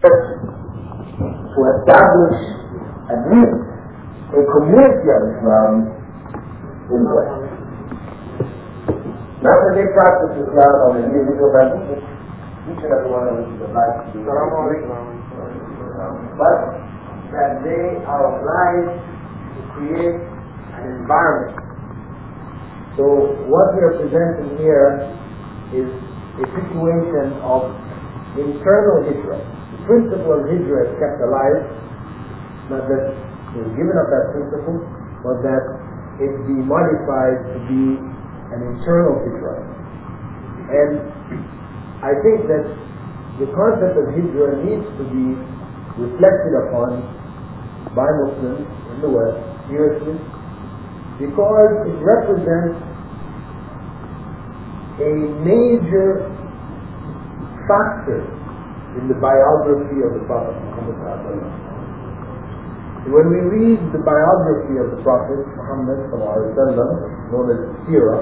to establish at least a community of Islam in the West. Not that they practice Islam on an individual basis, each and every one of us would like to do but that they are obliged to create an environment. So what we are presenting here is a situation of internal hijrah. The principle of hijrah is kept alive, not that it was given up that principle, but that it be modified to be an internal hijrah. And I think that the concept of hijrah needs to be reflected upon by Muslims in the West seriously, because it represents a major factor in the biography of the Prophet Muhammad. When we read the biography of the Prophet Muhammad, known as Sirah,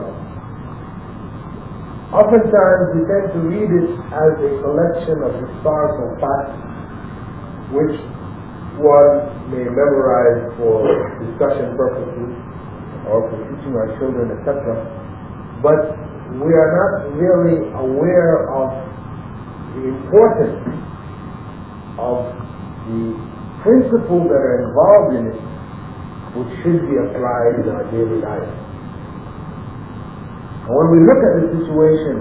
oftentimes we tend to read it as a collection of historical facts which one may memorize for discussion purposes or for teaching our children, etc. But we are not really aware of the importance of the principles that are involved in it, which should be applied in our daily life. And when we look at the situation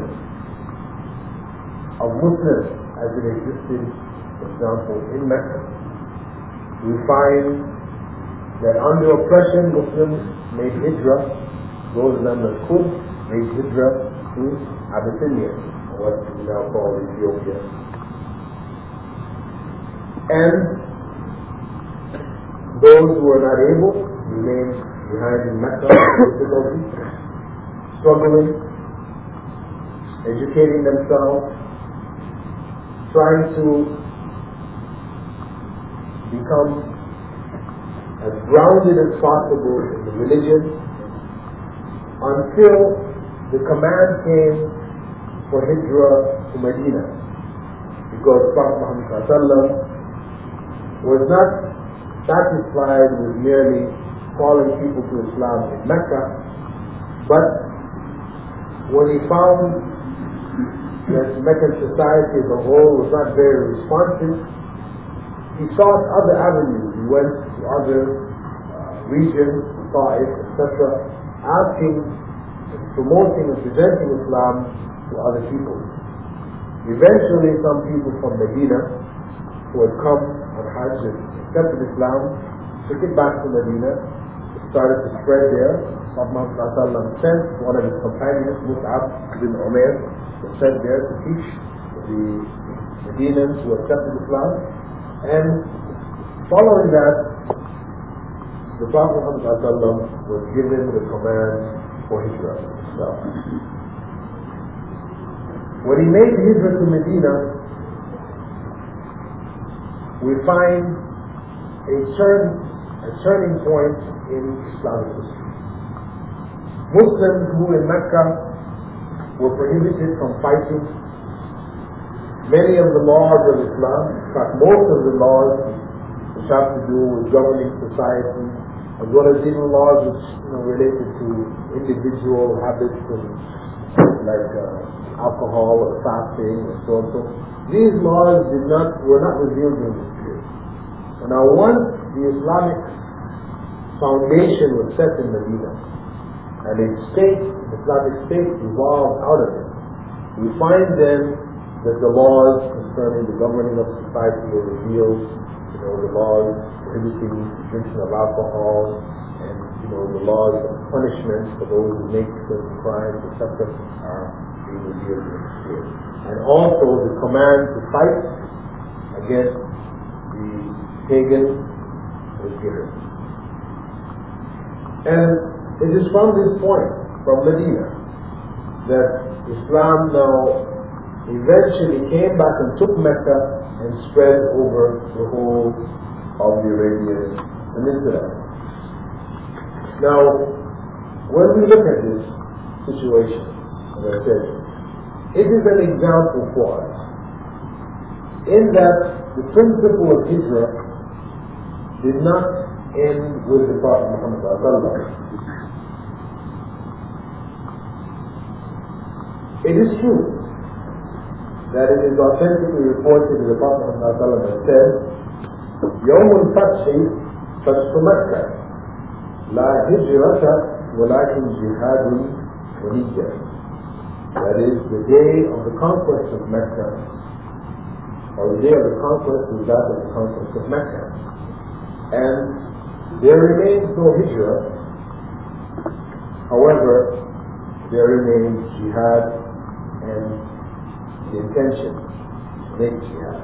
of Muslims as it existed, for example, in Mecca, we find that under oppression, Muslims made hijrah. Those of them that could made hijrah to Abyssinia, what we now call Ethiopia. And those who were not able remained behind in Mecca with difficulty, struggling, educating themselves, trying to become as grounded as possible in the religion, until the command came for hijrah to Medina, because Prophet Muhammad was not satisfied with merely calling people to Islam in Mecca, but when he found that Meccan society as a whole was not very responsive, he sought other avenues. He went to other regions, Ta'if, etc., asking, promoting and presenting Islam to other people. Eventually, some people from Medina who had come on Hajj and accepted Islam took it back to Medina, started to spread there. Prophet Muhammad sent one of his companions, Mus'ab bin Umair, was sent there to teach the Medinans who accepted Islam. And following that, the Prophet Muhammad was given the command for hijrah himself. When he made the hijrah to Medina, we find a turning point in Islamic history. Muslims who in Mecca were prohibited from fighting. Many of the laws of Islam, in fact most of the laws which have to do with governing society, as well as even laws which related to individual habits and like alcohol or fasting and so on. So these laws were not revealed during this period. So now once the Islamic foundation was set in Medina and a state, the Islamic state evolved out of it, we find then that the laws concerning the governing of society were revealed, the laws prohibiting drinking of alcohol, and the laws of punishment for those who make certain crimes, etc., are being revealed in this period. And also the command to fight against the pagans was given. And it is from this point, from Medina, that Islam now eventually came back and took Mecca and spread over the whole of the Arabian Peninsula. Now, when we look at this situation, as I said, it is an example for us in that the principle of Hijrah did not end with the Prophet Muhammad ﷺ. It is true that it is authentically reported that the Prophet Muhammad ﷺ has said, يوم الفتح فتح مكة لا هجرة ولكن جهاد ونية. That is, the day of the conquest of Mecca, or the day of the conquest is that of the conquest of Mecca. And there remains no hijrah. However, there remains jihad and the intention to make jihad.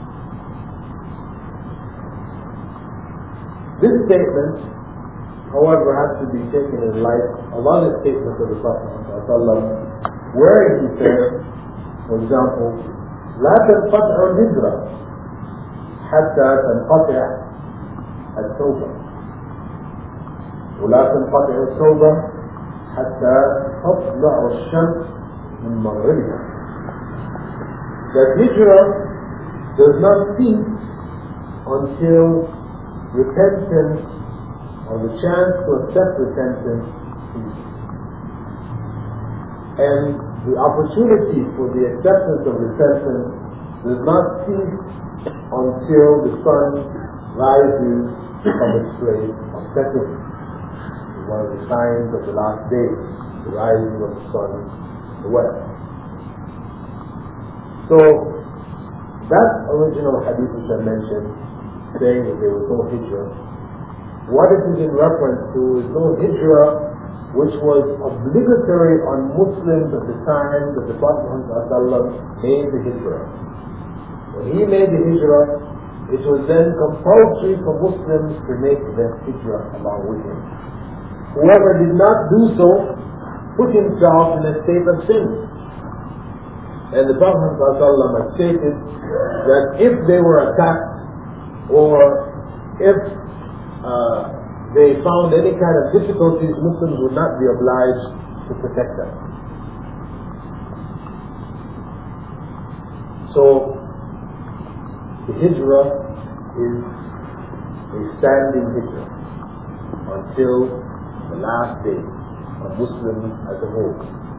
This statement, however, has to be taken in light of other statements of the Prophet ﷺ, where he said, for example, لا تنقطع الهجرة حتى تنقطع التوبة ولا تنقطع التوبة حتى تطلع الشمس من مغربها. That hijrah does not cease until repentance, or the chance to accept repentance, ceases. And the opportunity for the acceptance of repentance does not cease until the sun rises from its place of setting. It's one of the signs of the last days, the rising of the sun in the west. So, that original hadith which I mentioned, saying that there was no hijrah, what it is in reference to is no hijrah which was obligatory on Muslims at the time that the Prophet ﷺ made the hijrah. When he made the hijrah, it was then compulsory for Muslims to make that hijrah along with him. Whoever did not do so put himself in a state of sin. And the Prophet ﷺ had stated that if they were attacked, or if they found any kind of difficulties, Muslims would not be obliged to protect them. So, the hijrah is a standing hijrah until the last day of Muslims as a whole.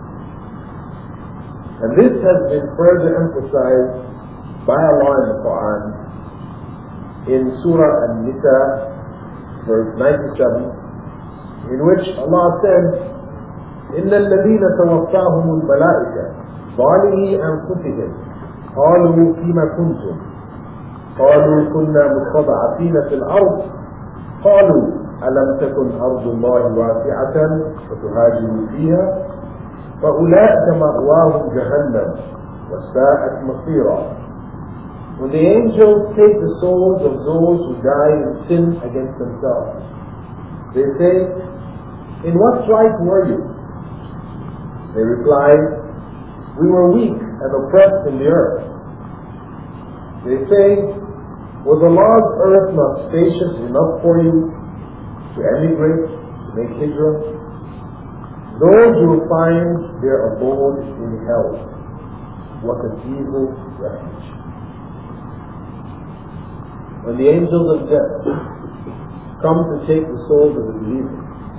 And this has been further emphasized by Allah in the Quran in Surah An-Nisa, verse 97, in which Allah says, إِنَّ الَّذِينَ تَوَفَّاهُمُ الْمَلَائِكَةُ ظَالِمِي أَنفُسِهِمْ قَالُوا فِيمَ كُنْتُمْ قَالُوا كُنَّا مُسْتَضْعَفِينَ فِي الْأَرْضِ قَالُوا أَلَمْ تَكُنْ أَرْضُ اللَّهِ وَاسِعَةً فَتُهَاجِرُوا فِيهَا فَأُولَئِكَ مَأْوَاهُمْ جَهَنَّمُ وَسَاءَتْ مَصِيرًا. When the angels take the souls of those who die in sin against themselves, they say, in what plight were you? They reply, we were weak and oppressed in the earth. They say, was Allah's earth not spacious enough for you to emigrate, to make hijrah? Those will find their abode in hell. What an evil refuge. When the angels of death come to take the souls of the believers,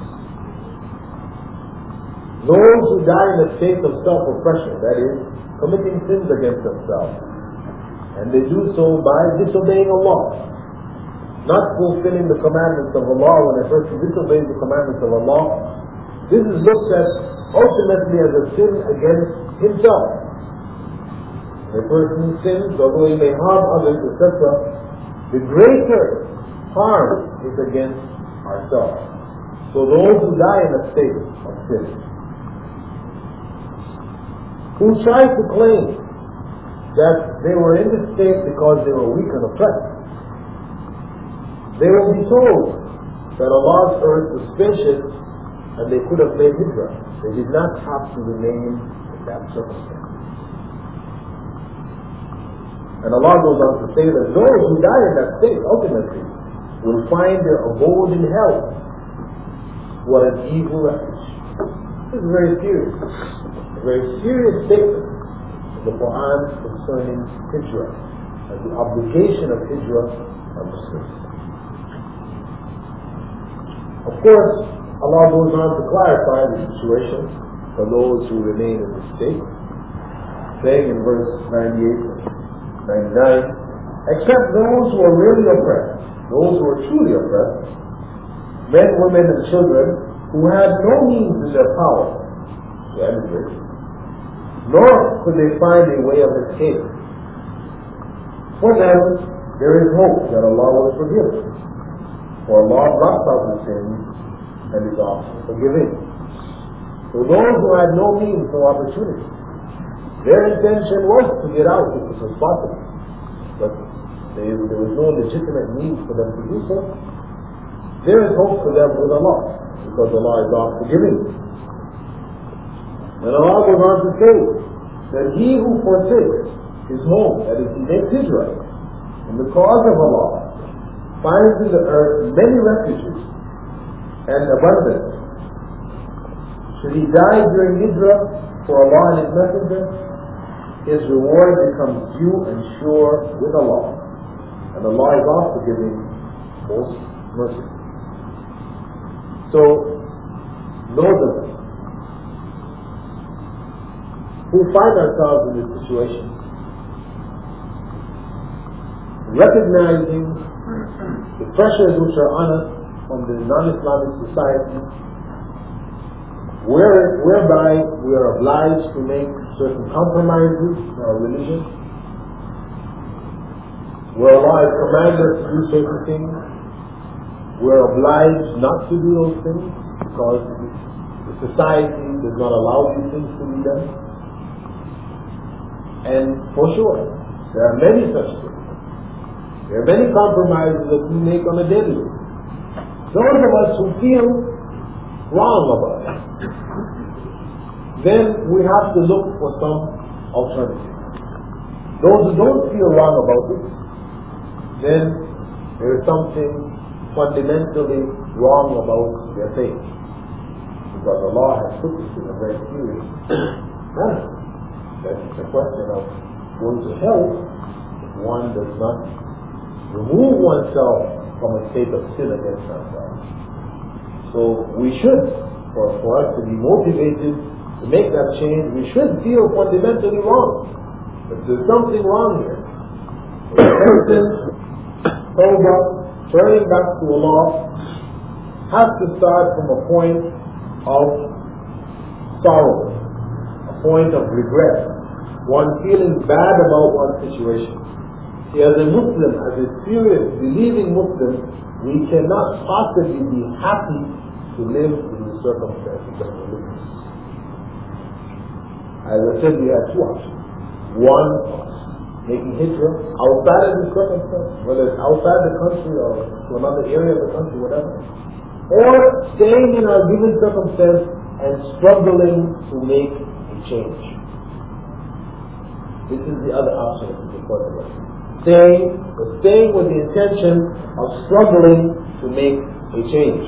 those who die in a state of self-oppression, that is, committing sins against themselves, and they do so by disobeying Allah, not fulfilling the commandments of Allah. When a person disobeys the commandments of Allah, this is looked at ultimately as a sin against himself. When a person sins, although he may harm others, etc., the greater harm is against ourselves. So those who die in a state of sin, who try to claim that they were in this state because they were weak and oppressed, they will be told that Allah's earth was spacious and they could have made hijrah. They did not have to remain in that circumstance. And Allah goes on to say that those who die in that state ultimately will find their abode in hell. What an evil refuge. This is very serious. A very serious statement in the Quran concerning hijrah. and the obligation of hijrah on Muslims. Of course, Allah goes on to clarify the situation for those who remain in the state, saying in verse 98 and 99, except those who are really oppressed, those who are truly oppressed, men, women, and children who had no means in their power to emigrate, nor could they find a way of escape. For them, there is hope that Allah will forgive, for Allah blots out the sins and is often forgiving. For those who had no means, no opportunity, their intention was to get out if it was possible, but there was no legitimate means for them to do so. There is hope for them with Allah, because Allah is all forgiving. And Allah goes on to say that he who forsakes his home, that is, he makes hijrah in the cause of Allah, finds in the earth many refuges and abundance. Should he die during hijrah for Allah and His Messenger, his reward becomes due and sure with Allah, and Allah is all forgiving, most merciful. So, those of us who find ourselves in this situation, recognizing the pressures which are on us from the non-Islamic society, whereby we are obliged to make certain compromises in our religion, where Allah has commanded us to do certain things, we're obliged not to do those things because the society does not allow these things to be done. And for sure, there are many such things. There are many compromises that we make on a daily basis. Those of us who feel wrong about it, then we have to look for some alternative. Those who don't feel wrong about it, then there is something fundamentally wrong about their faith, because Allah has put this in a very serious manner. That it's a question of going to hell if one does not remove oneself from a state of sin against ourselves. So we should, for us to be motivated to make that change, we should feel fundamentally wrong. But there's something wrong here. Repentance, tawbah, turning back to Allah has to start from a point of sorrow, a point of regret, one feeling bad about one's situation. See, as a Muslim, as a serious, believing Muslim, we cannot possibly be happy to live in the circumstances that we live in. As I said, we have two options. One, making hijrah outside of the circumstance, whether it's outside the country or to another area of the country, whatever. Or staying in our given circumstance and struggling to make a change. This is the other option that is important. Staying with the intention of struggling to make a change.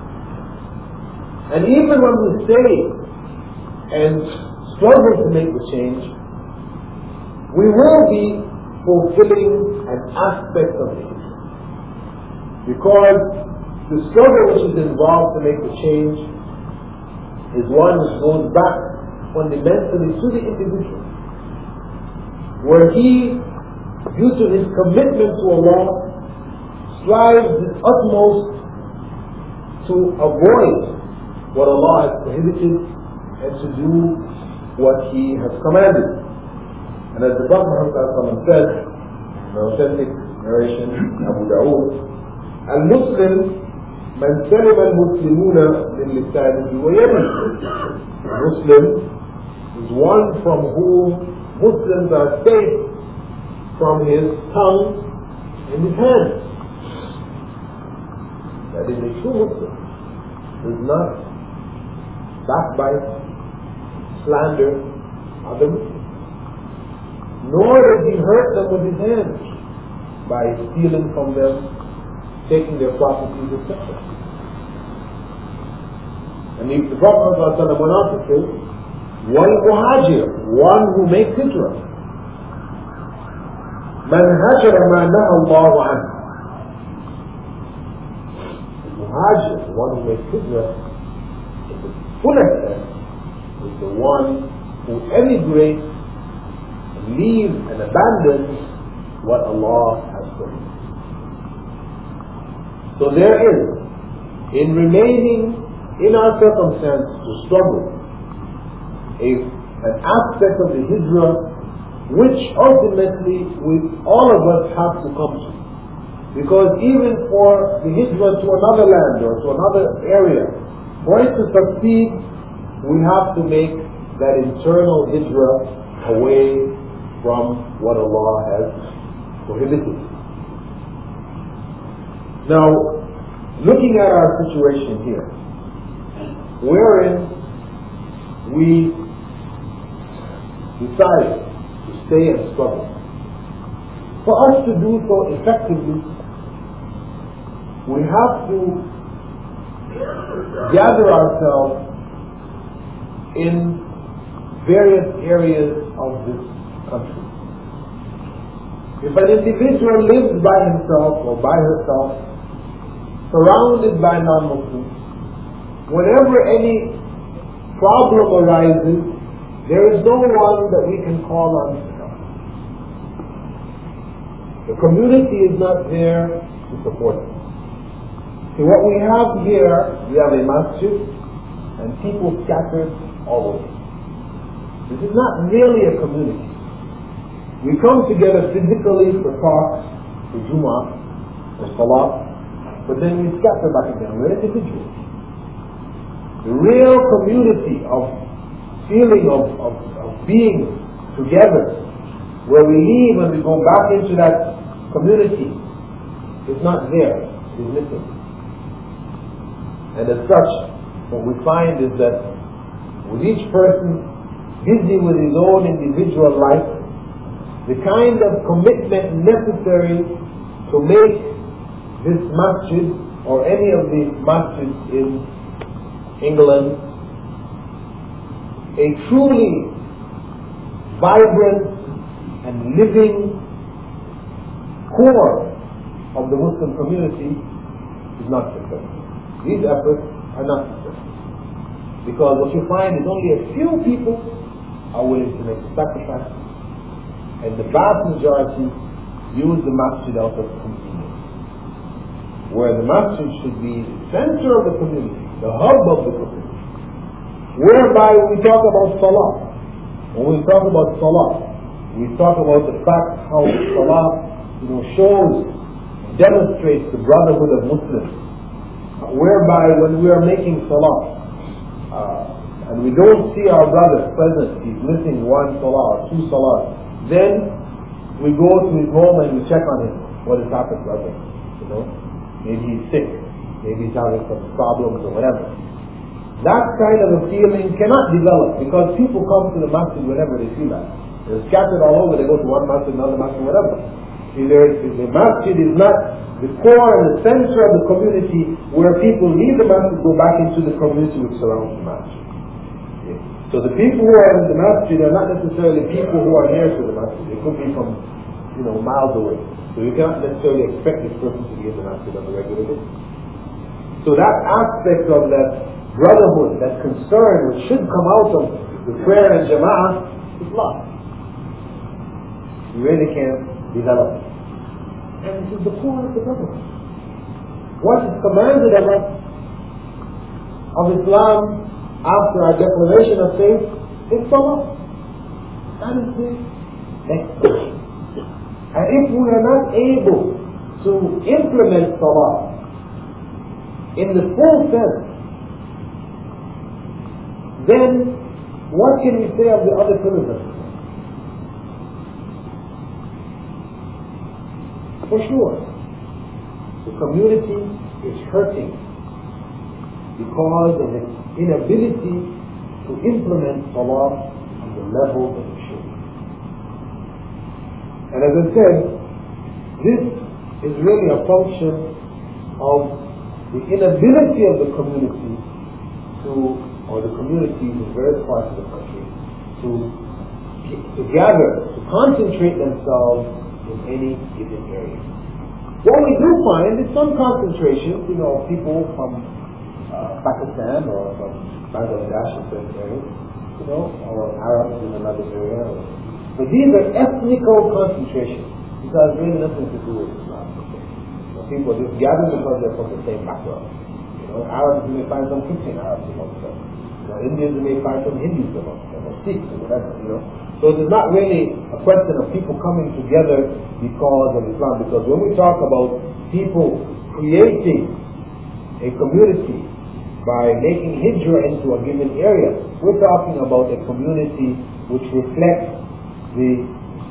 And even when we stay and struggle to make the change, we will be fulfilling an aspect of it. Because the struggle which is involved to make the change is one which goes back fundamentally to the individual, where he, due to his commitment to Allah, strives his utmost to avoid what Allah has prohibited and to do what He has commanded. And as the Prophet Muhammad said, in the authentic narration, Abu Dawood, Al-Muslim man salima al-Muslimuna min lisanihi wa yadihi. Muslim is one from whom Muslims are safe from his tongue and his hands. That is, a true Muslim does not backbite, slander other Muslims, nor does he hurt them with his hands by stealing from them, taking their properties, etc. And the Prophet ﷺ went on to say, one muhajir, one who makes hijrah, من هجر ما نهى الله عنه. The muhajir, the one who makes hijrah, in the fullest sense, is the one who emigrates and leaves and abandons what Allah has prohibited. So there is, in remaining in our circumstance to struggle, an aspect of the hijrah which ultimately all of us have to come to. Because even for the hijrah to another land or to another area, for it to succeed, we have to make that internal hijrah away from what Allah has prohibited. Now, looking at our situation here, wherein we decide to stay and struggle, for us to do so effectively, we have to gather ourselves in various areas of this country. If an individual lives by himself or by herself, surrounded by non-Muslims, whenever any problem arises, there is no one that we can call on to help. The community is not there to support us. See, what we have here, we have a masjid and people scattered all over. This is not really a community. We come together physically for talks, for Jummah, for Salah, but then we scatter back again. We're individuals. The real community of feeling of being together, where we leave and we go back into that community, is not there. It is missing. And as such, what we find is that with each person busy with his own individual life, the kind of commitment necessary to make this masjid or any of the masjids in England a truly vibrant and living core of the Muslim community is not successful. These efforts are not successful. Because what you find is only a few people are willing to make the sacrifice, and the vast majority use the masjid out of convenience. Where the masjid should be the center of the community, the hub of the community, whereby we talk about salah. When we talk about salah, we talk about the fact how salah, shows, demonstrates the brotherhood of Muslims. Whereby when we are making salah, and we don't see our brother present, he's missing one salah or two salahs, then we go to his home and we check on him. What has happened, brother? Maybe he's sick, maybe he's having some problems or whatever. That kind of a feeling cannot develop because people come to the masjid whenever they feel that. They're scattered all over, they go to one masjid, another masjid, whatever. See, the masjid is not the core and the center of the community where people leave the masjid, go back into the community which surrounds the masjid. So the people who are in the masjid are not necessarily people who are near to the masjid. They could be from, miles away. So you cannot necessarily expect this person to be in the masjid on a regular basis. So that aspect of that brotherhood, that concern which should come out of the prayer and jama'ah is lost. You really can't develop it. And this is the core of the brotherhood. What is commanded of us, of Islam, after our declaration of faith, is salah. That is the expectation. And if we are not able to implement salah in the full sense, then what can we say of the other pillars of Islam? For sure, the community is hurting because of its inability to implement salah on the level that it should. And as I said, this is really a function of the inability of the community or the communities in various parts of the country to gather, to concentrate themselves in any given area. What we do find is some concentrations, people from Pakistan or from Bangladesh in certain areas, or Arabs in another area. But these are ethnical concentrations. These have really nothing to do with Islam. People just gather because they're from the same background. Arabs, you may find some Christian Arabs amongst them. Indians, you may find some Hindus amongst them, or Sikhs or whatever, So it is not really a question of people coming together because of Islam. Because when we talk about people creating a community by making hijrah into a given area, we're talking about a community which reflects the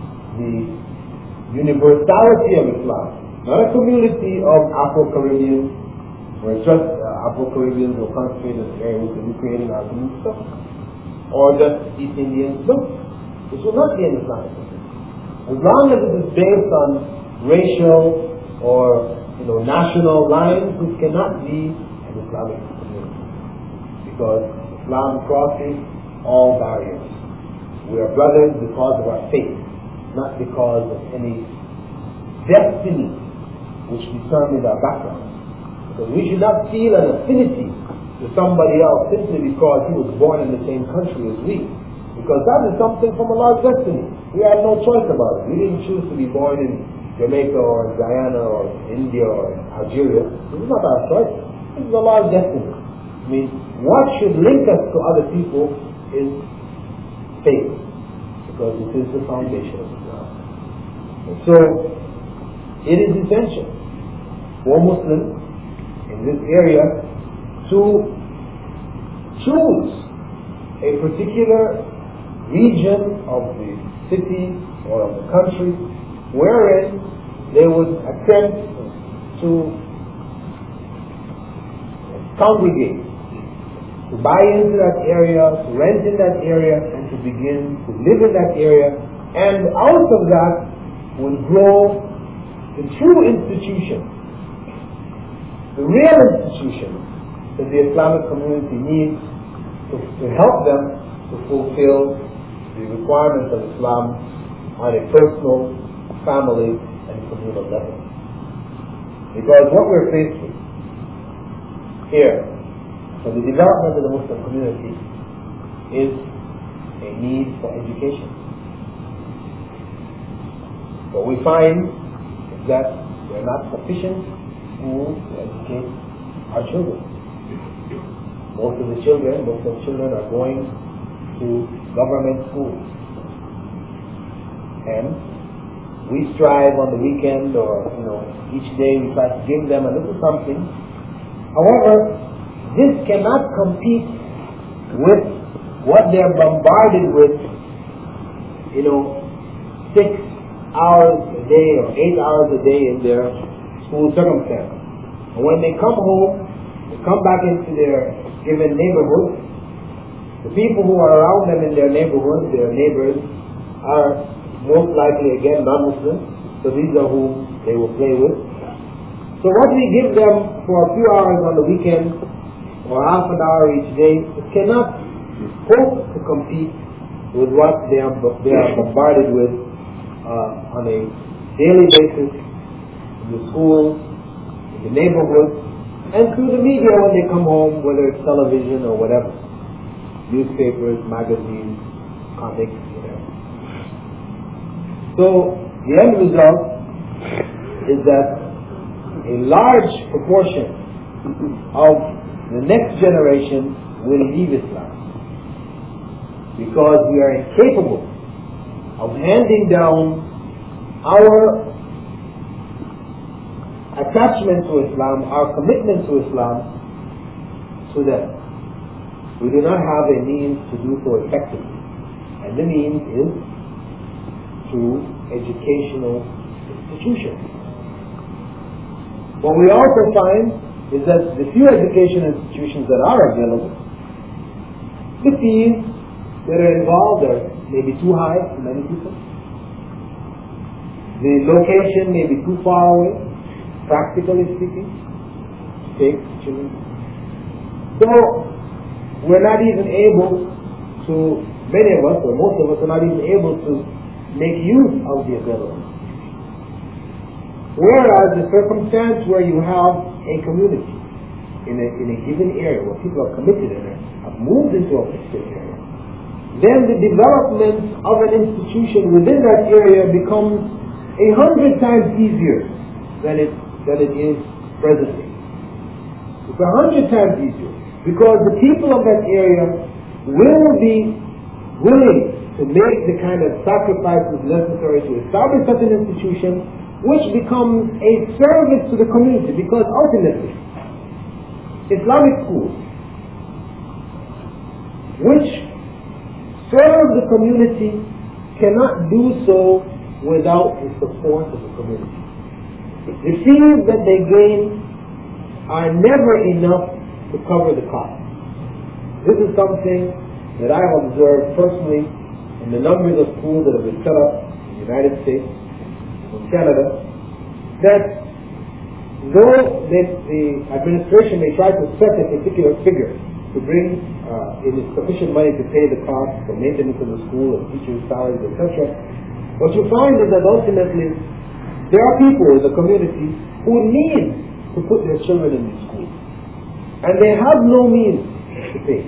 universality of Islam. Not a community of Afro-Caribbeans, where just Afro-Caribbeans will concentrate in an area which will be creating our community stuff. Or just East Indians. No. This will not be an Islamic community. As long as it is based on racial or national lines, it cannot be an Islamic community. Because Islam crosses all barriers. We are brothers because of our faith, not because of any destiny which determines our background. Because we should not feel an affinity to somebody else simply because he was born in the same country as we. Because that is something from Allah's destiny. We had no choice about it. We didn't choose to be born in Jamaica or Guyana or India or Algeria. This is not our choice. This is Allah's destiny. I mean, what should link us to other people is faith. Because it is the foundation of Islam. And so, it is essential for Muslims in this area to choose a particular region of the city or of the country wherein they would attempt to congregate, to buy into that area, to rent in that area, and to begin to live in that area. And out of that would grow the true institution, the real institution that the Islamic community needs to help them to fulfill the requirements of Islam on a personal, family, and communal level. Because what we're faced with here for the development of the Muslim community is a need for education. What we find is that there are not sufficient schools to educate our children. Most of the children are going to government schools. And we strive on the weekend or each day we try to give them a little something. However, this cannot compete with what they're bombarded with, 6 hours a day or 8 hours a day in their school circumstance. And when they come home, they come back into their given neighborhood. The people who are around them in their neighborhood, their neighbors, are most likely again non-Muslims, so these are whom they will play with. So what we give them for a few hours on the weekend, or half an hour each day, it cannot hope to compete with what they are bombarded with on a daily basis in the schools, in the neighborhood, and through the media when they come home, whether it's television or whatever. Newspapers, magazines, comics, whatever. So the end result is that a large proportion of the next generation will leave Islam because we are incapable of handing down our attachment to Islam, our commitment to Islam to them. We do not have a means to do so effectively. And the means is through educational institutions. What we also find is that the few education institutions that are available, the fees that are involved are maybe too high for many people. The location may be too far away, practically speaking, to take children. So, we're not even able to, many of us, or most of us, are not even able to make use of the available. Whereas the circumstance where you have a community in a given area where people are committed and have moved into a particular area, then the development of an institution within that area becomes 100 times easier than it is presently. It's 100 times easier because the people of that area will be willing to make the kind of sacrifices necessary to establish such an institution, which becomes a service to the community, because ultimately Islamic schools which serve the community cannot do so without the support of the community. The fees that they gain are never enough to cover the cost. This is something that I have observed personally in the numbers of schools that have been set up in the United States, in Canada, that though the administration may try to set a particular figure to bring in sufficient money to pay the cost for maintenance of the school and teachers' salaries, etc., what you find is that ultimately there are people in the community who need to put their children in these schools, and they have no means to pay.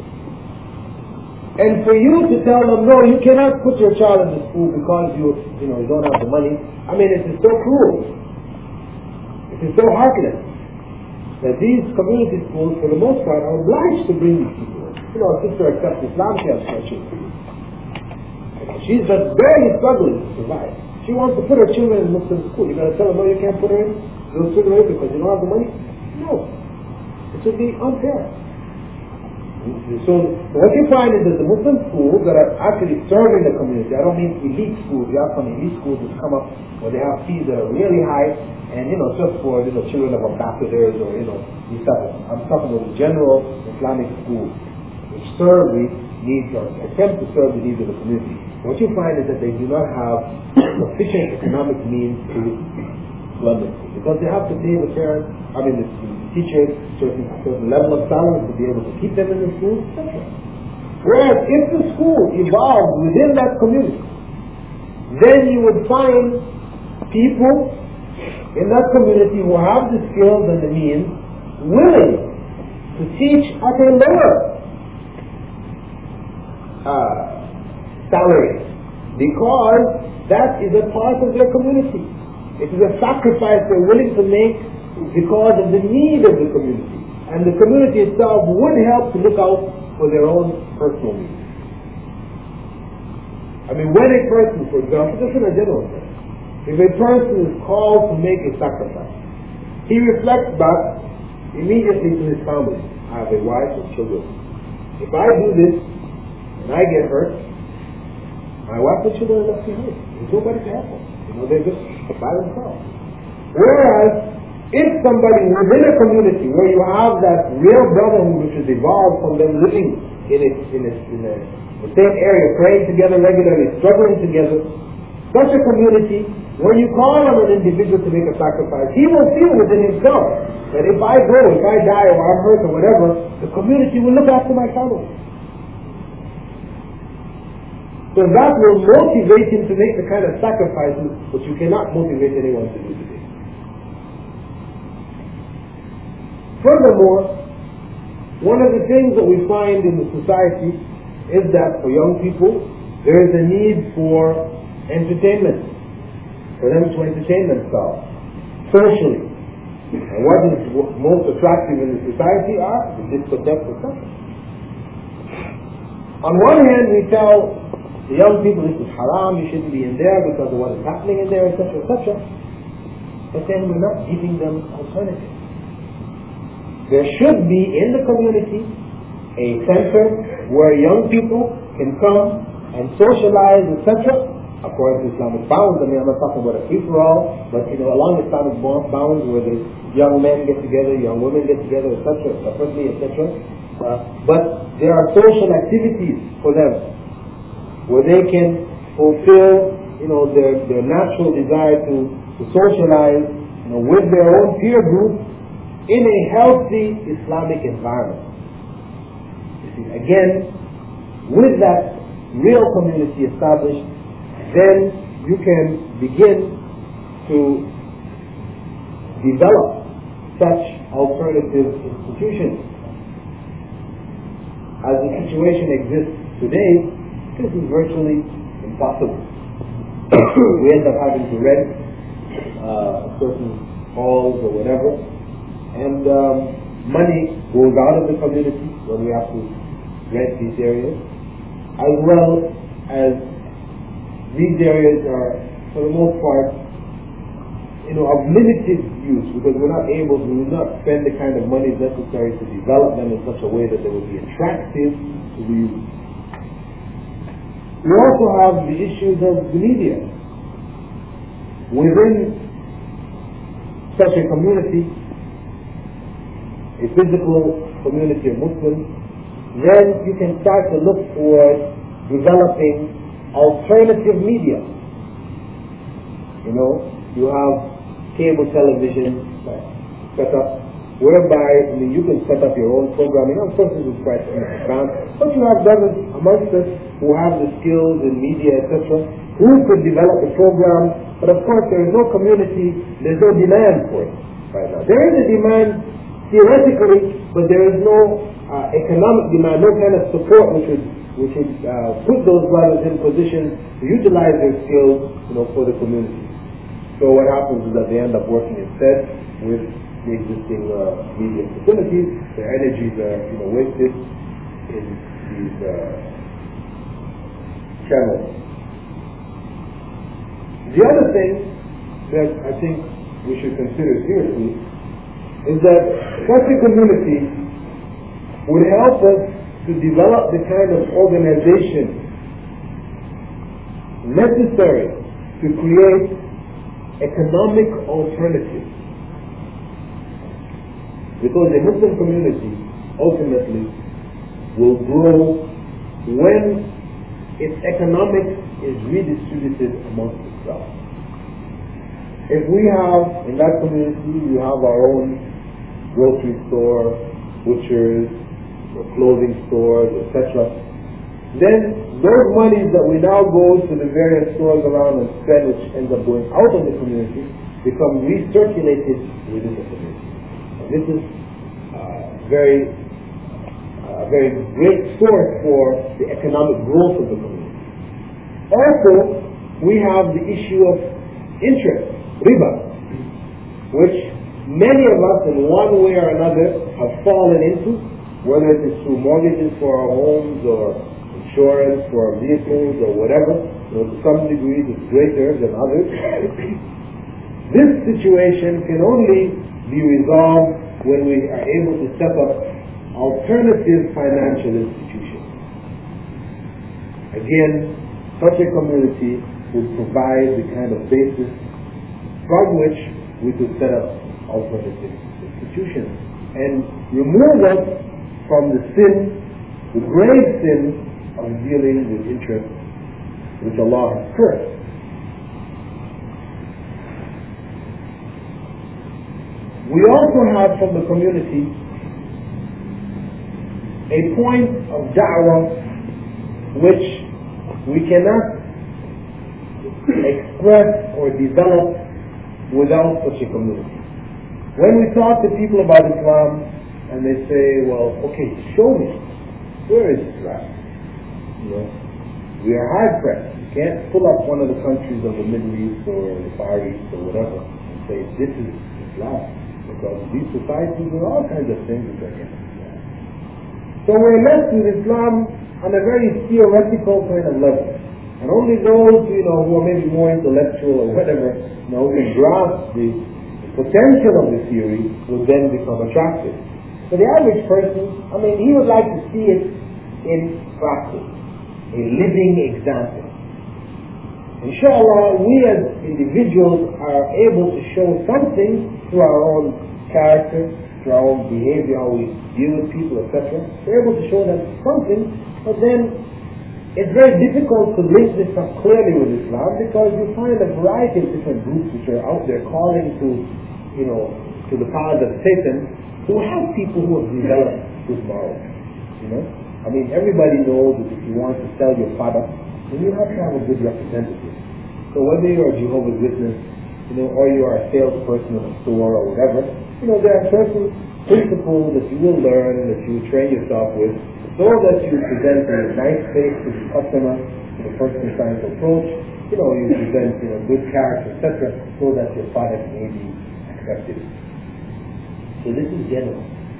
And for you to tell them, no, you cannot put your child in the school because you don't have the money, I mean, it is so cruel. It is so heartless that these community schools, for the most part, are obliged to bring these people in. A sister accepts Islam, she has her children. She's just barely struggling to survive. She wants to put her children in Muslim school. You got to tell her, no, you can't put her in those children because you don't have the money? No. It should be unfair. So what you find is that the Muslim schools that are actually serving the community, I don't mean elite schools, you have some elite schools that come up where they have fees that are really high, and just for children of ambassadors or these type of, I'm talking about the general Islamic schools which serve the needs or attempt to serve the needs of the community. What you find is that they do not have sufficient economic means to run the school, because they have to pay the parents, the teachers a certain level of salary to be able to keep them in the school, etc. Whereas if the school evolved within that community, then you would find people in that community who have the skills and the means willing to teach at a lower salary, because that is a part of their community. It is a sacrifice they're willing to make because of the need of the community. And the community itself would help to look out for their own personal needs. When a person, for example, just in a general sense, if a person is called to make a sacrifice, he reflects back immediately to his family. I have a wife and children. If I do this and I get hurt, my wife and children are left behind. There's nobody to help them. They're just by themselves. Whereas, if somebody within a community where you have that real brotherhood which has evolved from them living in the same area, praying together regularly, struggling together, such a community, when you call on an individual to make a sacrifice, he will feel within himself that if I go, if I die or I'm hurt or whatever, the community will look after my family. So that will motivate him to make the kind of sacrifices which you cannot motivate anyone to do today. Furthermore, one of the things that we find in the society is that for young people, there is a need for entertainment, for them to entertain themselves socially. And what is most attractive in the society are the discotheques, etc. On one hand, we tell the young people this is haram, you shouldn't be in there because of what is happening in there, etc., etc. But then we're not giving them alternatives. There should be in the community a center where young people can come and socialize, etc., according to Islamic bounds. I'm not talking about a free-for-all, but along Islamic bounds where the young men get together, young women get together, etc., separately, etc. But there are social activities for them where they can fulfill, their natural desire to socialize, with their own peer group in a healthy Islamic environment. You see, again, with that real community established, then you can begin to develop such alternative institutions. As the situation exists today, this is virtually impossible. We end up having to rent certain halls or whatever, and money goes out of the community when we have to rent these areas, as well as these areas are, for the most part, of limited use, because we will not spend the kind of money necessary to develop them in such a way that they will be attractive to the youth. We also have the issues of the media. Within such a community, a physical community of Muslims, then you can start to look towards developing alternative media. You have cable television set up, whereby you can set up your own programming. Of course, this is quite advanced, but you have brothers amongst us who have the skills in media, etc., who could develop a program. But of course, there is no community, there's no demand for it right now. There is a demand theoretically, but there is no economic demand, no kind of support which would put those brothers in position to utilize their skills, for the community. So what happens is that they end up working instead with the existing media facilities. Their energies are wasted in these channels. The other thing that I think we should consider seriously is that such a community would help us to develop the kind of organization necessary to create economic alternatives. Because a Muslim community ultimately will grow when its economics is redistributed amongst itself. If we have, in that community, we have our own grocery store, butchers, or clothing stores, etc., then those monies that we now go to the various stores around and spend, which ends up going out of the community, become recirculated within the community. And this is a very great source for the economic growth of the community. Also, we have the issue of interest, riba, which many of us in one way or another have fallen into, whether it is through mortgages for our homes or insurance for our vehicles or whatever. To some degree it's greater than others. This situation can only be resolved when we are able to set up alternative financial institutions. Again, such a community would provide the kind of basis from which we could set up alternative institutions and remove us from the sin, the grave sin of dealing with interest, which Allah has cursed. We also have from the community a point of da'wah which we cannot express or develop without such a community. When we talk to people about Islam and they say, well, okay, show me, where is Islam? We are hard pressed. You can't pull up one of the countries of the Middle East or the Far East or whatever and say, this is Islam. Because these societies are all kinds of things that are against Islam. So we're left with Islam on a very theoretical kind of level. And only those, who are maybe more intellectual or whatever, who can grasp the potential of the theory will then become attractive. For the average person, he would like to see it in practice. A living example. Inshallah, we as individuals are able to show something through our own character, through our own behavior, how we deal with people, etc. We're able to show them something, but then it's very difficult to link this up clearly with Islam because you find a variety of different groups which are out there calling to the paths of Satan, who have people who have developed good morals. Everybody knows that if you want to sell your product, then you have to have a good representative. So whether you're a Jehovah's Witness, or you are a salesperson in a store or whatever, there are certain principles that you will learn, that you will train yourself with, so that you present a nice face to the customer, to the person you're trying to approach, you present good character, etc., so that your product may be accepted. So this is general.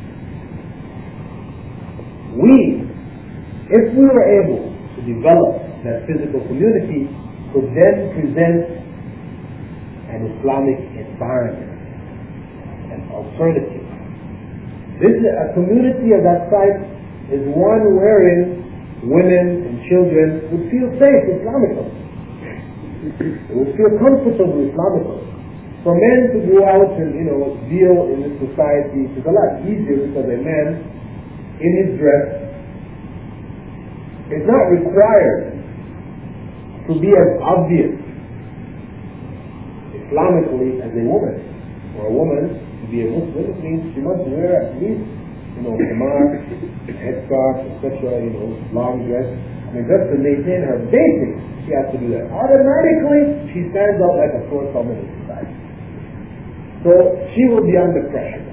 If we were able to develop that physical community, could then present an Islamic environment, an alternative. A community of that type is one wherein women and children would feel safe Islamically. They would feel comfortable Islamically. For men to go out and deal in this society is a lot easier because a man in his dress is not required to be as obvious Islamically as a woman. For a woman to be a Muslim, it means she must wear at least khimar, headscarf, etc., long dress. Just to maintain her basics, she has to do that. Automatically, she stands out like a sore thumb in society. So she will be under pressure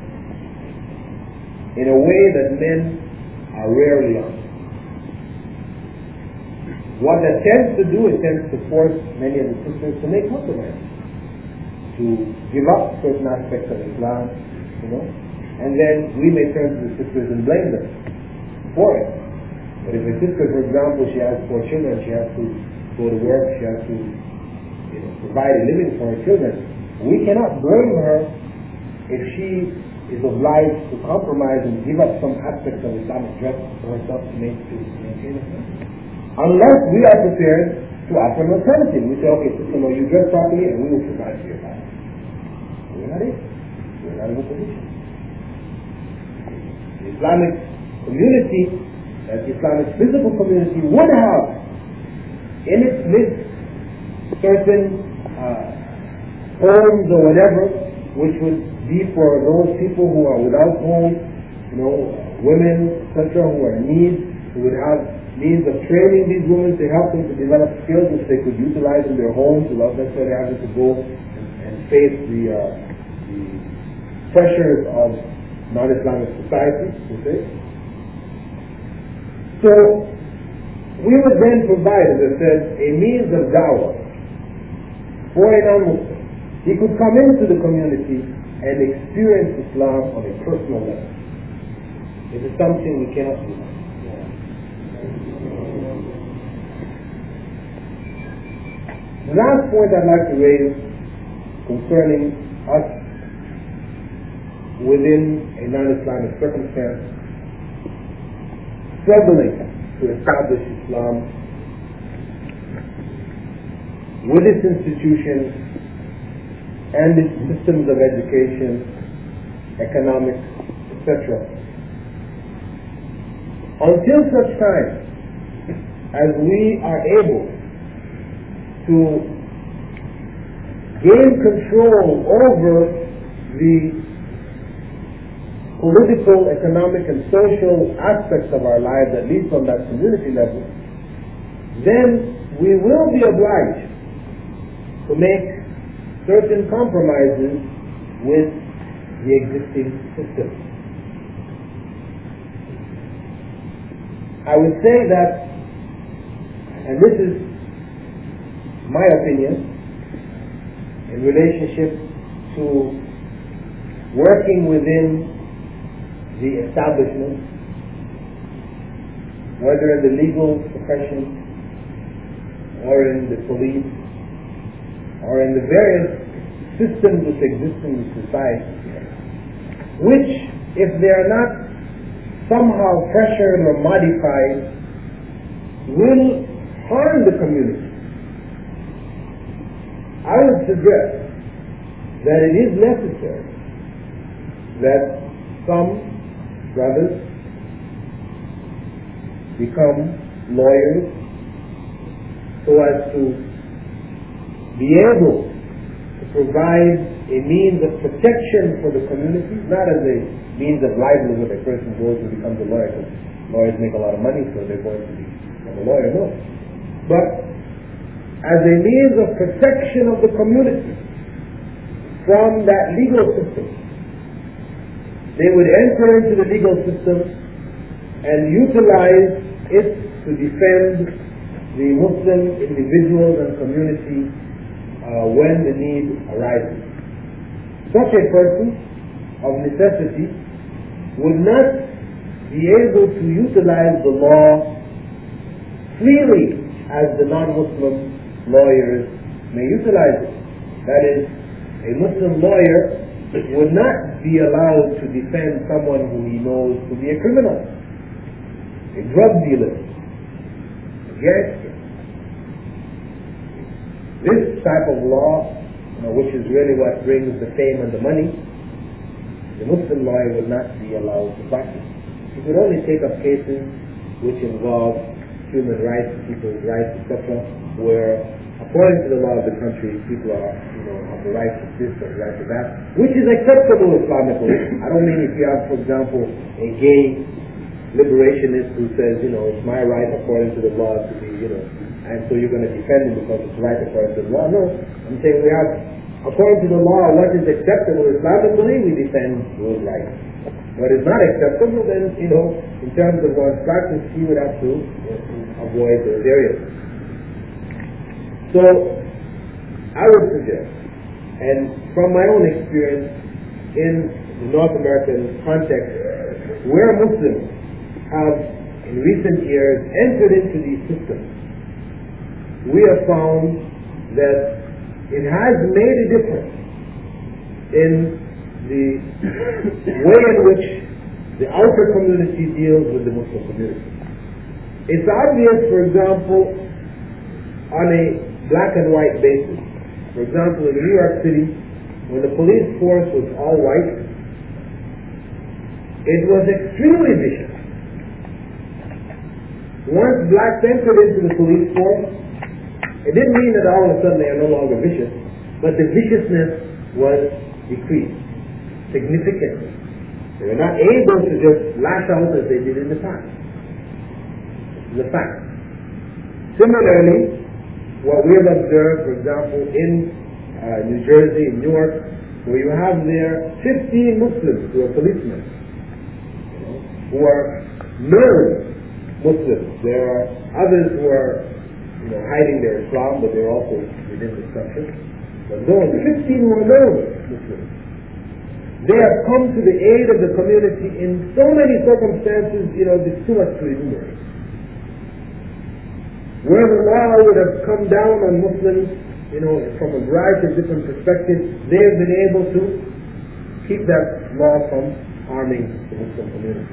in a way that men are rarely under. What that tends to do, it tends to force many of the sisters to make compromises, to give up certain aspects of Islam, and then we may turn to the sisters and blame them for it. But if a sister, for example, she has 4 children, she has to go to work, she has to provide a living for her children, we cannot blame her if she is obliged to compromise and give up some aspects of Islamic dress for herself to maintain it. Unless we are prepared to offer an alternative. We say, okay, sister, you dress properly and we will provide for your family. We're not able. We're not in a position. The Islamic community, that Islamic physical community, would have in its midst certain homes or whatever, which would be for those people who are without homes, women, etc., who are in need, who would have means of training these women to help them to develop skills which they could utilize in their homes without necessarily having to go and face the pressures of non-Islamic society, you see. So, we would then provide, as I said, a means of da'wah for a non-Muslim. He could come into the community and experience Islam on a personal level. It is something we cannot do. The last point I'd like to raise concerning us within a non-Islamic circumstance struggling to establish Islam with its institutions and its systems of education, economics, etc. Until such time as we are able to gain control over the political, economic, and social aspects of our lives, at least on that community level, then we will be obliged to make certain compromises with the existing system. I would say that, and this is my opinion in relationship to working within the establishment, whether in the legal profession or in the police or in the various systems that exist in the society, which, if they are not somehow pressured or modified, will harm the community. I would suggest that it is necessary that some brothers become lawyers so as to be able to provide a means of protection for the community, not as a means of livelihood. A person goes and becomes a lawyer because lawyers make a lot of money, so they're going to become a lawyer. No. But as a means of protection of the community from that legal system. They would enter into the legal system and utilize it to defend the Muslim individuals and community when the need arises. Such a person, of necessity, would not be able to utilize the law freely as the non-Muslim lawyers may utilize it. That is, a Muslim lawyer would not be allowed to defend someone who he knows to be a criminal, a drug dealer, a gangster. This type of law, which is really what brings the fame and the money, the Muslim lawyer would not be allowed to practice. He could only take up cases which involve human rights, people's rights, etc., where, according to the law of the country, people are, have the right to this or the right to that, which is acceptable Islamically. I don't mean if you have, for example, a gay liberationist who says, it's my right according to the law to be, and so you're going to defend him because it's right according to the law. No, I'm saying we have, according to the law, what is acceptable Islamically, we defend those rights. What is not acceptable, then, in terms of one's practice, he would have to avoid those areas. So, I would suggest, and from my own experience in the North American context, where Muslims have, in recent years, entered into these systems, we have found that it has made a difference in the way in which the outer community deals with the Muslim community. It's obvious, for example, on a black and white basis. For example, in New York City, when the police force was all white, it was extremely vicious. Once blacks entered into the police force, it didn't mean that all of a sudden they are no longer vicious, but the viciousness was decreased significantly. They were not able to just lash out as they did in the past. This is a fact. Similarly, what we have observed, for example, in New Jersey, in Newark, where you have there 15 Muslims who are policemen, who are known Muslims. There are others who are hiding their Islam, but they're also within the structure. But those 15 who are known Muslims, they have come to the aid of the community in so many circumstances, there's too much to enumerate. Where the law would have come down on Muslims, from a variety of different perspectives, they have been able to keep that law from harming the Muslim community.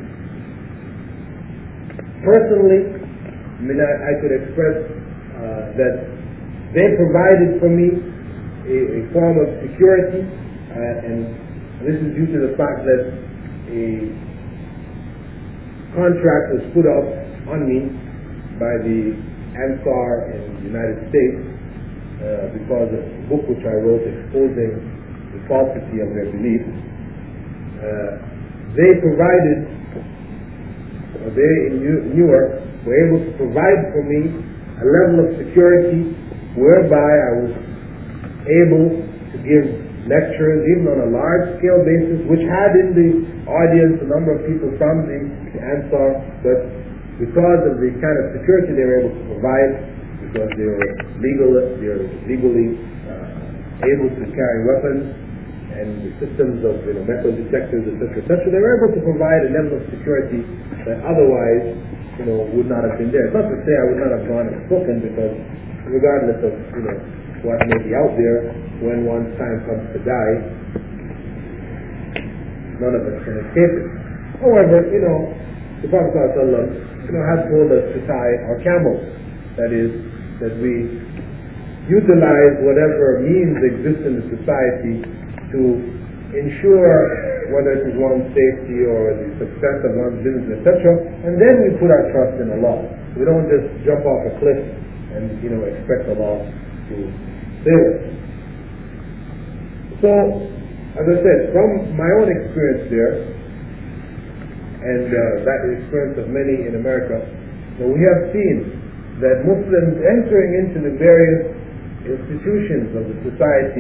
Personally, I could express that they provided for me a form of security, and this is due to the fact that a contract was put up on me by the Ansar in the United States because of a book which I wrote exposing the falsity of their beliefs. They provided, they in Newark were able to provide for me a level of security whereby I was able to give lectures even on a large scale basis, which had in the audience a number of people from the Ansar, but because of the kind of security they were able to provide, because they were legally able to carry weapons, and the systems of metal detectors, etc., they were able to provide a level of security that otherwise would not have been there. It's not to say I would not have gone and spoken, because regardless of what may be out there, when one's time comes to die, none of us can escape it. However, the Prophet has told us to tie our camels. That is, that we utilize whatever means exist in the society to ensure whether it is one's safety or the success of one's business, etc. And then we put our trust in Allah. We don't just jump off a cliff and expect Allah to save us. So, as I said, from my own experience there, and that experience of many in America, we have seen that Muslims entering into the various institutions of the society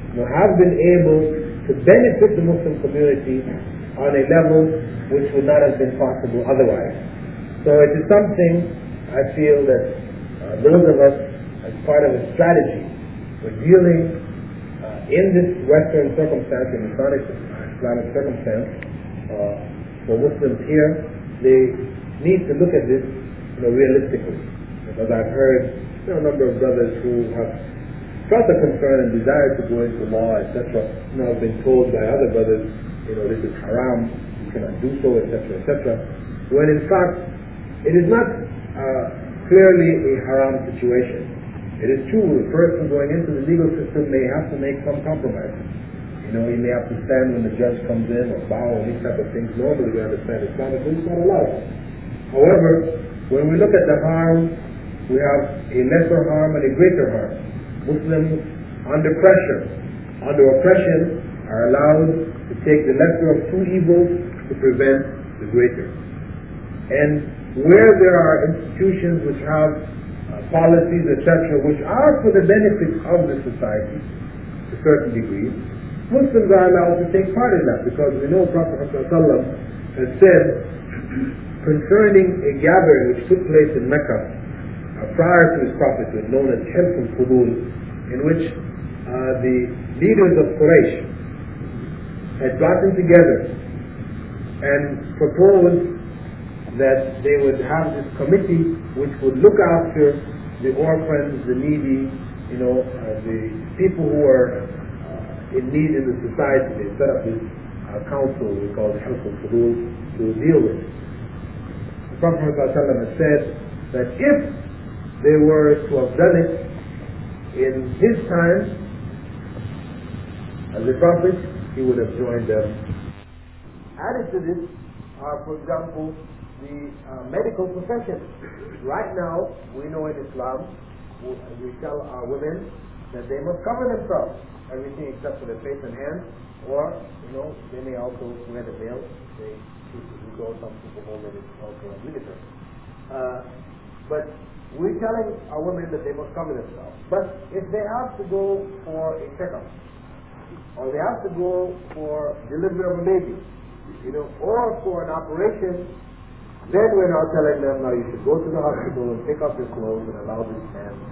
have been able to benefit the Muslim community on a level which would not have been possible otherwise. So it is something I feel that those of us, as part of a strategy for dealing in this Western circumstance, in Islamic circumstance, for Muslims here, they need to look at this realistically. Because I've heard a number of brothers who have felt a concern and desire to go into law, etc. I've been told by other brothers, this is haram, you cannot do so, etc., etc. When in fact, it is not clearly a haram situation. It is true, the person going into the legal system may have to make some compromises. He may have to stand when the judge comes in or bow and these type of things. Normally we understand Islamically, it's not allowed. However, when we look at the harm, we have a lesser harm and a greater harm. Muslims under pressure, under oppression, are allowed to take the lesser of two evils to prevent the greater. And where there are institutions which have policies, etc., which are for the benefit of the society to certain degrees, Muslims are allowed to take part in that, because we know Prophet ﷺ has said concerning a gathering which took place in Mecca prior to his prophethood, known as Hilf al-Fudul, in which the leaders of Quraysh had gotten together and proposed that they would have this committee which would look after the orphans, the needy, the people who are in need in the society. They set up this council we call the Hilf al-Fudul to deal with. The Prophet ﷺ said that if they were to have done it in his time as a prophet, he would have joined them. Added to this are, for example, the medical profession. Right now, we know in Islam, we tell our women that they must cover themselves, everything except for their face and hands, or, they may also wear the veil. They choose to go some people home and it's also obligatory. But we're telling our women that they must cover themselves. But if they have to go for a checkup, or they have to go for delivery of a baby, or for an operation, then we're now telling them, now you should go to the hospital and take off your clothes and allow this man to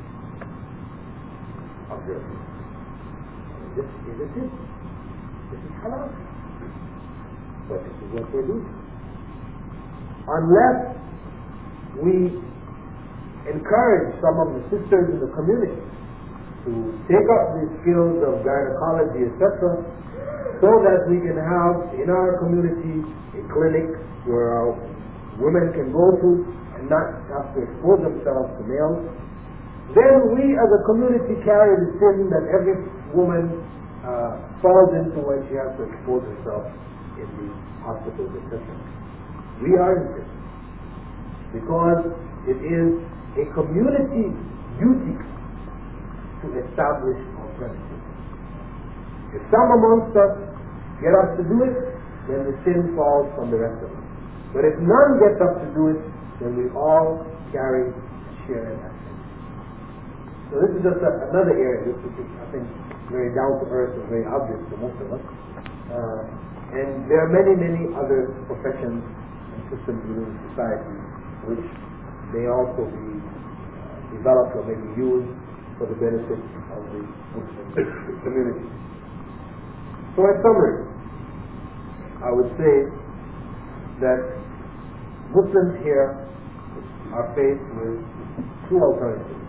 observe you. This is halal. But this is what we're doing. Unless we encourage some of the sisters in the community to take up the skills of gynecology, etc., so that we can have in our community a clinic where our women can go to and not have to expose themselves to males, then we as a community carry the sin that every woman falls into when she has to expose herself in the hospitals, etc. We are in this because it is a community duty to establish alternatives. If some amongst us get up to do it, then the sin falls from the rest of us. But if none gets up to do it, then we all carry a share in that sin. So this is just another area which is, I think, very down to earth and very obvious to most of us. And there are many, many other professions and systems within society which may also be developed or maybe used for the benefit of the Muslim community. So in summary, I would say that Muslims here are faced with two alternatives.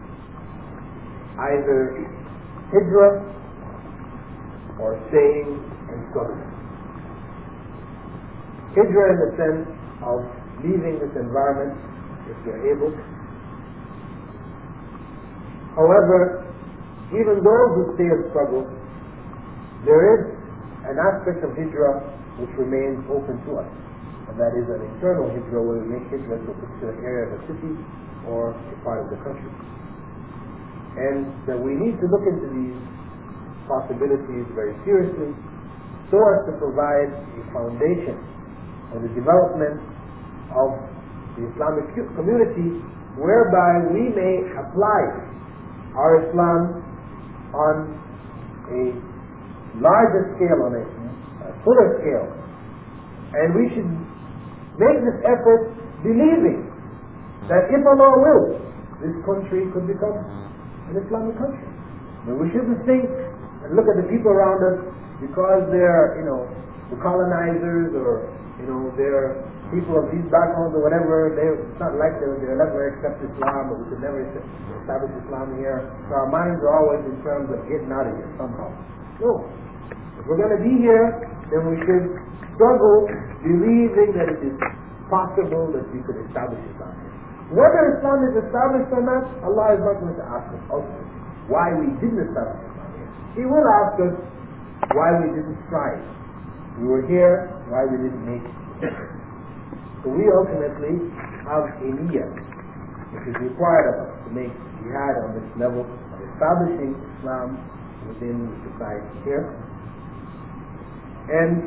Either hijrah or staying and struggling. Hijrah in the sense of leaving this environment if they're able. However, even those who stay and struggle, there is an aspect of hijrah which remains open to us, and that is an internal hijrah where we make hijrah to a particular area of the city or a part of the country. And that we need to look into these possibilities very seriously so as to provide a foundation for the development of the Islamic community whereby we may apply our Islam on a larger scale on it, a fuller scale. And we should make this effort believing that if Allah wills, this country could become an Islamic country. I mean, we shouldn't think and look at the people around us because they're, the colonizers or, they're people of these backgrounds or whatever. It's not like they'll never accept Islam, or we could never establish Islam here. So our minds are always in terms of getting out of here somehow. No. If we're going to be here, then we should struggle believing that it is possible that we could establish Islam. Whether Islam is established or not, Allah is not going to ask us ultimately why we didn't establish Islam here. He will ask us why we didn't strive. We were here, why we didn't make it. So we ultimately have a niyyah, which is required of us to make jihad on this level of establishing Islam within the society here. And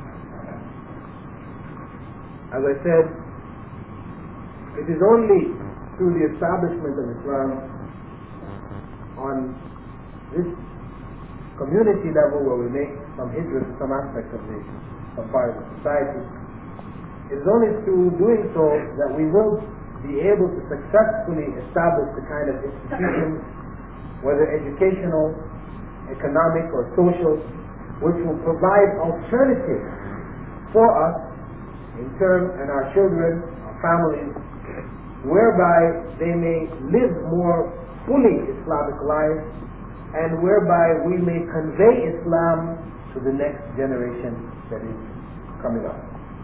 as I said, it is only through the establishment of Islam on this community level where we make some hijrah to some aspect of some part of the society. It is only through doing so that we will be able to successfully establish the kind of institutions, whether educational, economic, or social, which will provide alternatives for us in terms, and our children, our families, whereby they may live more fully Islamic lives, and whereby we may convey Islam to the next generation that is coming up.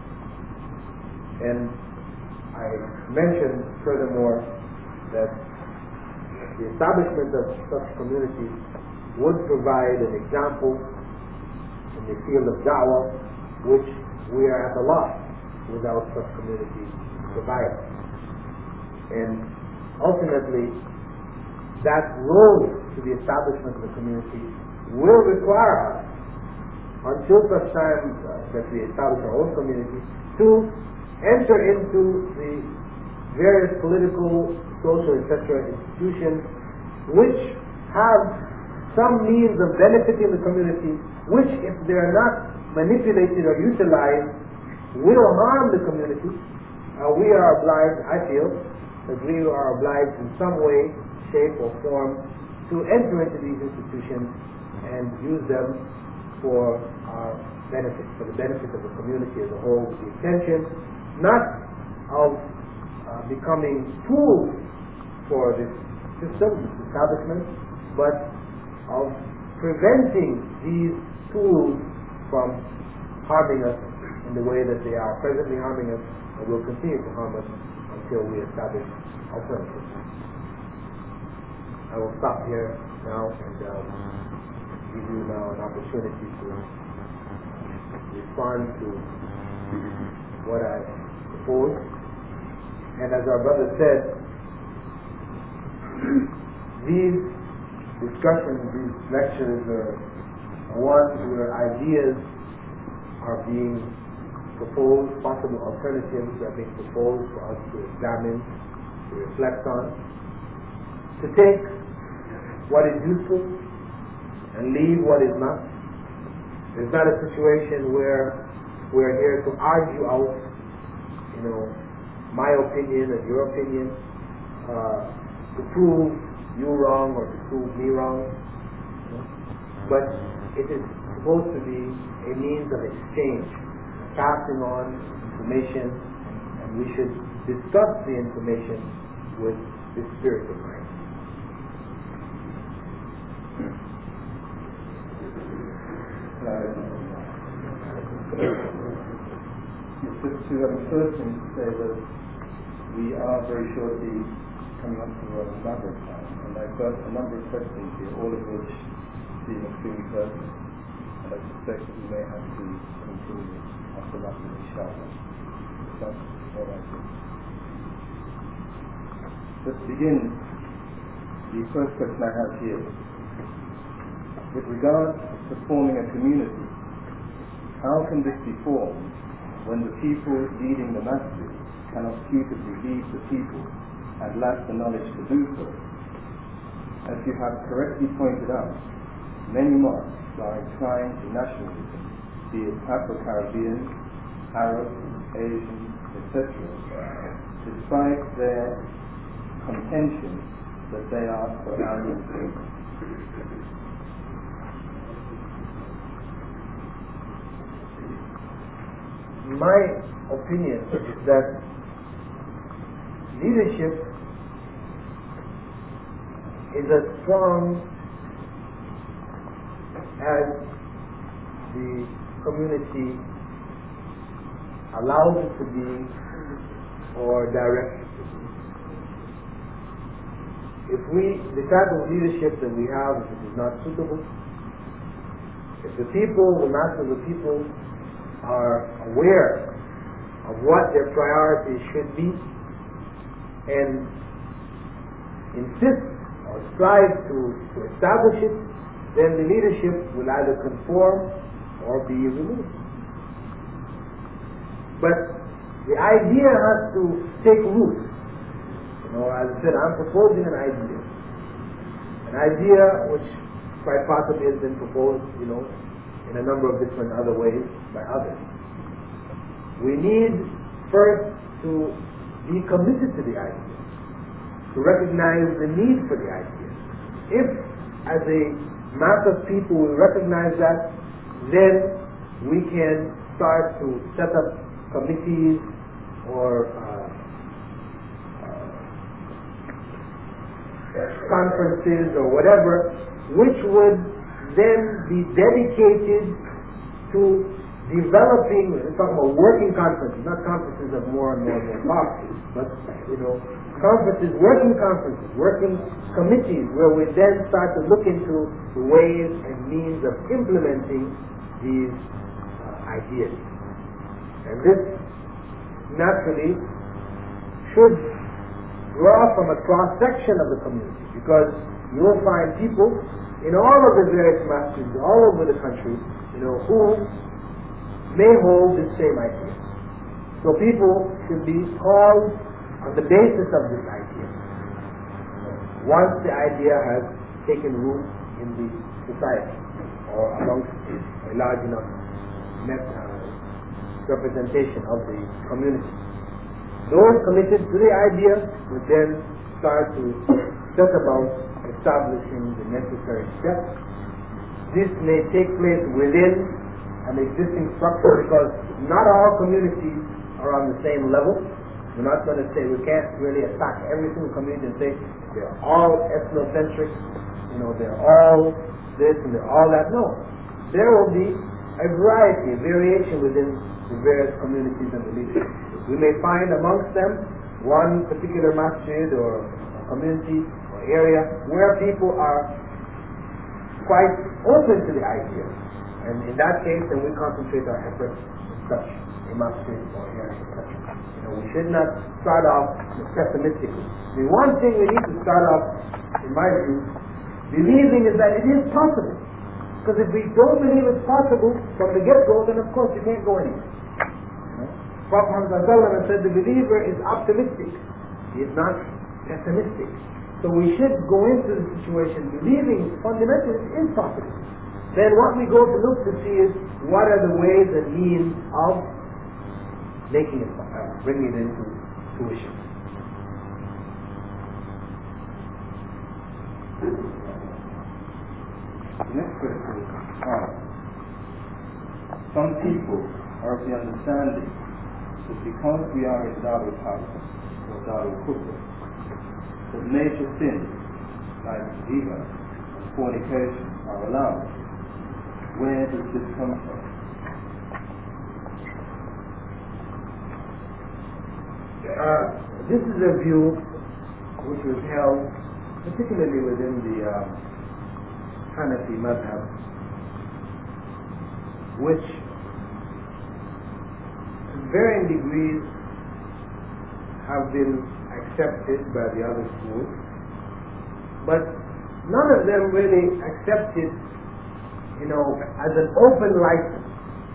And I mentioned furthermore that the establishment of such communities would provide an example in the field of da'wah, which we are at a loss without such communities provided. And ultimately, that road to the establishment of the community will require us, until such time that we establish our own community, to enter into the various political, social, etc. institutions which have some means of benefiting the community, which, if they are not manipulated or utilized, will harm the community. We are obliged, I feel, that we are obliged in some way, shape, or form to enter into these institutions and use them for our benefit, for the benefit of the community as a whole, with the intention not of becoming tools for this system, this establishment, but of preventing these tools from harming us in the way that they are presently harming us and will continue to harm us until we establish alternatives. I will stop here now and give you now an opportunity to respond to what I proposed. And as our brother said, these discussions, these lectures are ones where ideas are being proposed, possible alternatives are being proposed for us to examine, to reflect on, to take what is useful and leave what is not. It's not a situation where we're here to argue out, my opinion and your opinion, to prove you wrong or to prove me wrong. But it is supposed to be a means of exchange, passing on information, and we should discuss the information with this spirit of mind. To have a first thing to say that we are very shortly coming up to Maghrib time, and I've got a number of questions here, all of which seem extremely personal, and I suspect that we may have to continue after Maghrib, inshallah. That's what I think. Just to begin, the first question I have here, with regard to forming a community, how can this be formed when the people leading the masjid cannot suitably lead the people and lack the knowledge to do so? As you have correctly pointed out, many mosques are inclined to nationalism, be it Afro-Caribbean, Arab, Asian, etc., despite their contention that they are Quranic. My opinion is that leadership is as strong as the community allows it to be or directs it to be. If the type of leadership that we have, if it is not suitable, if the mass of the people are aware of what their priorities should be and insist or strive to establish it, then the leadership will either conform or be removed. But the idea has to take root. As I said, I'm proposing an idea which quite possibly has been proposed, in a number of different other ways by others. We need first to be committed to the idea, to recognize the need for the idea. If, as a mass of people, we recognize that, then we can start to set up committees or conferences or whatever, which would then be dedicated to developing, we're talking about working conferences, not conferences of more and more talks, but conferences, working committees, where we then start to look into the ways and means of implementing these ideas. And this naturally should draw from a cross-section of the community, because you will find people in all of the various masjids all over the country, who may hold the same idea. So people should be called on the basis of this idea. Once the idea has taken root in the society or amongst a large enough representation of the community, those committed to the idea would then start to set about establishing the necessary steps. This may take place within an existing structure, because not all communities are on the same level. We're not going to say, we can't really attack every single community and say they're all ethnocentric, they're all this and they're all that. No. There will be a variety, a variation within the various communities and the leadership. We may find amongst them one particular masjid or community or area where people are quite open to the idea. And in that case, then we concentrate our efforts in such a masjid or area, etc. We should not start off pessimistically. The one thing we need to start off, in my view, believing is that it is possible. Because if we don't believe it's possible from the get-go, then of course you can't go anywhere. Prophet Muhammad said the believer is optimistic. He is not pessimistic. So we should go into the situation believing fundamentally it is possible. Then what we go to look to see is what are the ways and means of making it, bringing it into fruition. The next question is, some people are of the understanding that because we are in Darul Harb or Darul Kufr, that major sins like zina and fornication are allowed. Where does this come from? This is a view which was held particularly within the Hanafi madhab, which to varying degrees have been accepted by the other schools, but none of them really accepted, as an open license,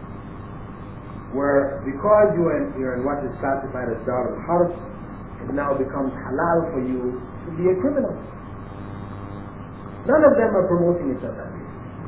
where because you're in what is classified as Darul Harb, it now becomes halal for you to be a criminal. None of them are promoting it on that basis.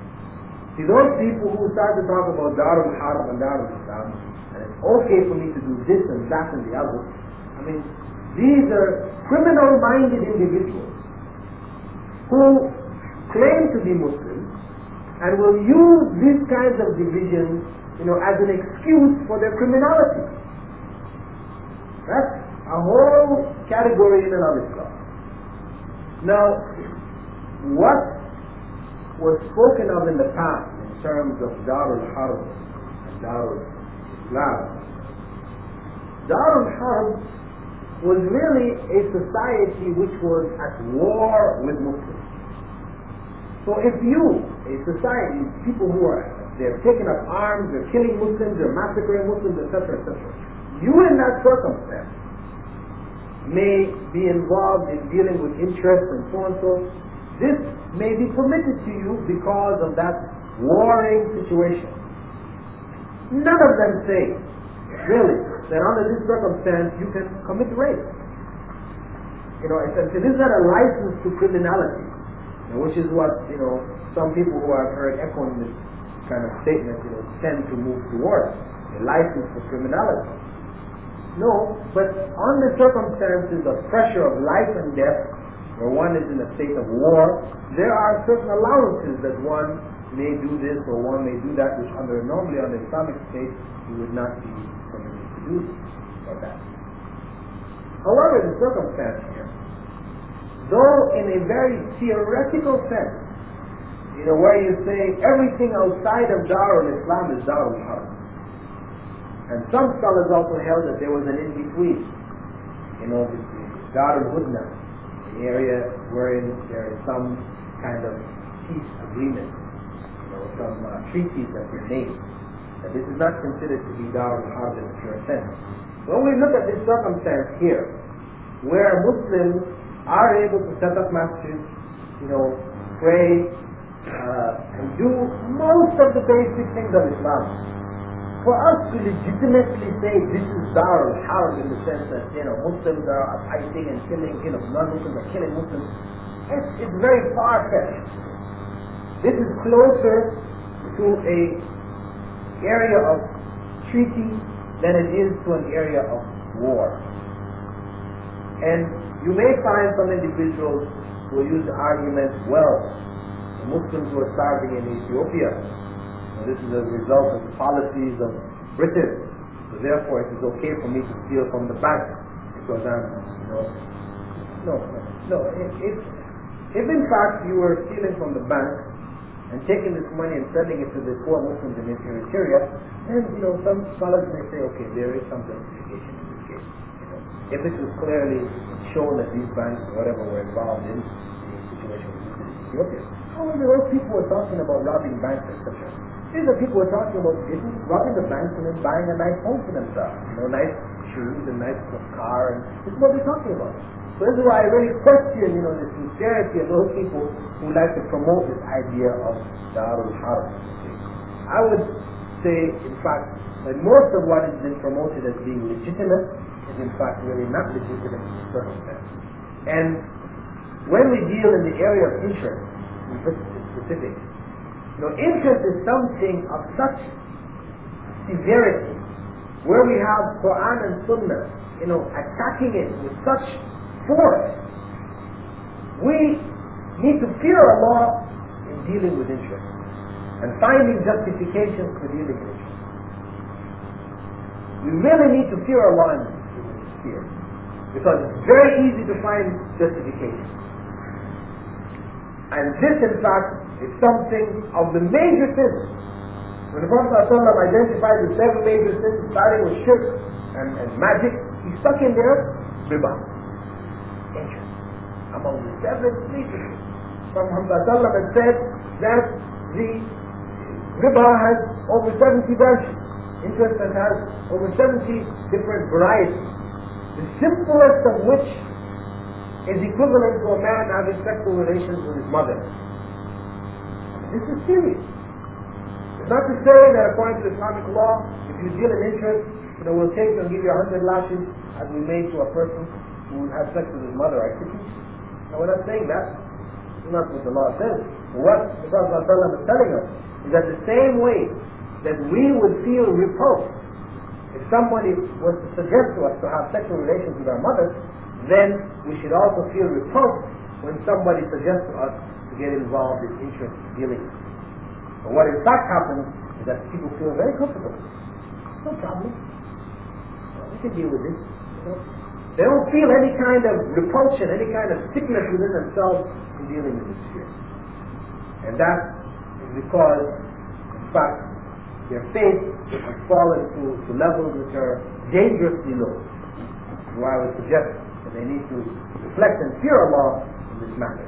See, those people who start to talk about Darul Harb and Darul Islam, and it's okay for me to do this and that and the other, I mean, these are criminal-minded individuals who claim to be Muslims and will use these kinds of divisions, as an excuse for their criminality. That's a whole category in and of itself. Now, what was spoken of in the past in terms of Darul Harb and Darul Islam, Darul Harb was really a society which was at war with Muslims. So if you, a society, people who they're taking up arms, they're killing Muslims, they're massacring Muslims, etc., etc., you in that circumstance may be involved in dealing with interests and so and so. This may be permitted to you because of that warring situation. None of them say, really, that under this circumstance you can commit rape. This is not a license to criminality, which is what, some people who I've heard echoing this kind of statement, tend to move towards, a license for criminality. No, but on the circumstances of pressure of life and death, where one is in a state of war, there are certain allowances that one may do this or one may do that, which normally on the Islamic state you would not be permitted to do or that. However, the circumstance here, though in a very theoretical sense, where you say everything outside of Darul Islam is Darul Harb. And some scholars also held that there was an in-between, the Darul Hudna, the area wherein there is some kind of peace agreement, some treaties that were made. That this is not considered to be Darul Harb in a pure sense. When we look at this circumstance here, where Muslims are able to set up masjids, pray, and do most of the basic things of Islam, for us to legitimately say this is Darul Harb in the sense that Muslims are fighting and killing, non-Muslims are killing Muslims, it's very far-fetched. This is closer to a area of treaty than it is to an area of war. And you may find some individuals who use the argument, well, the Muslims were starving in Ethiopia. This is a result of the policies of Britain. So therefore it is okay for me to steal from the bank because I'm, No. If in fact you were stealing from the bank and taking this money and sending it to the poor Muslims in Syria, then some scholars may say, okay, there is some justification in this case. If it was clearly shown that these banks or whatever were involved in the situation in Ethiopia. However, those people were talking about robbing banks, etc. These are people who are talking about robbing the banks and then buying a nice home for themselves, nice shoes and nice car, and this is what they're talking about. So this is why I really question, the sincerity of those people who like to promote this idea of Darul Harb. I would say, in fact, that most of what has been promoted as being legitimate is in fact really not legitimate in this circumstance. And when we deal in the area of interest, in specific, interest is something of such severity, where we have Quran and Sunnah, attacking it with such force. We need to fear Allah in dealing with interest and finding justifications for dealing with interest. We really need to fear Allah in this fear, because it's very easy to find justification. And this, in fact, is something of the major sins. When the Prophet ﷺ identified the 7 major sins, starting with shirk and magic, he stuck in there riba, interest, among the 7 major sins. Prophet ﷺ had said that the riba has over 70 branches. Interest that has over 70 different varieties. The simplest of which is equivalent to a man having sexual relations with his mother. This is serious. It's not to say that according to Islamic law, if you deal in interest, we'll take and give you 100 lashes as we made to a person who had sex with his mother. I think. Now we're not saying that. It's not what the law says. But what the Prophet ﷺ is telling us is that the same way that we would feel repulsed if somebody was to suggest to us to have sexual relations with our mothers, then we should also feel repulsed when somebody suggests to us to get involved in interest dealings. But what in fact happens is that people feel very comfortable. No problem. We can deal with this. They don't feel any kind of repulsion, any kind of sickness within themselves in dealing with this fear. And that is because, in fact, their faith has fallen to levels which are dangerously low. So I would suggest that they need to reflect and fear Allah in this matter.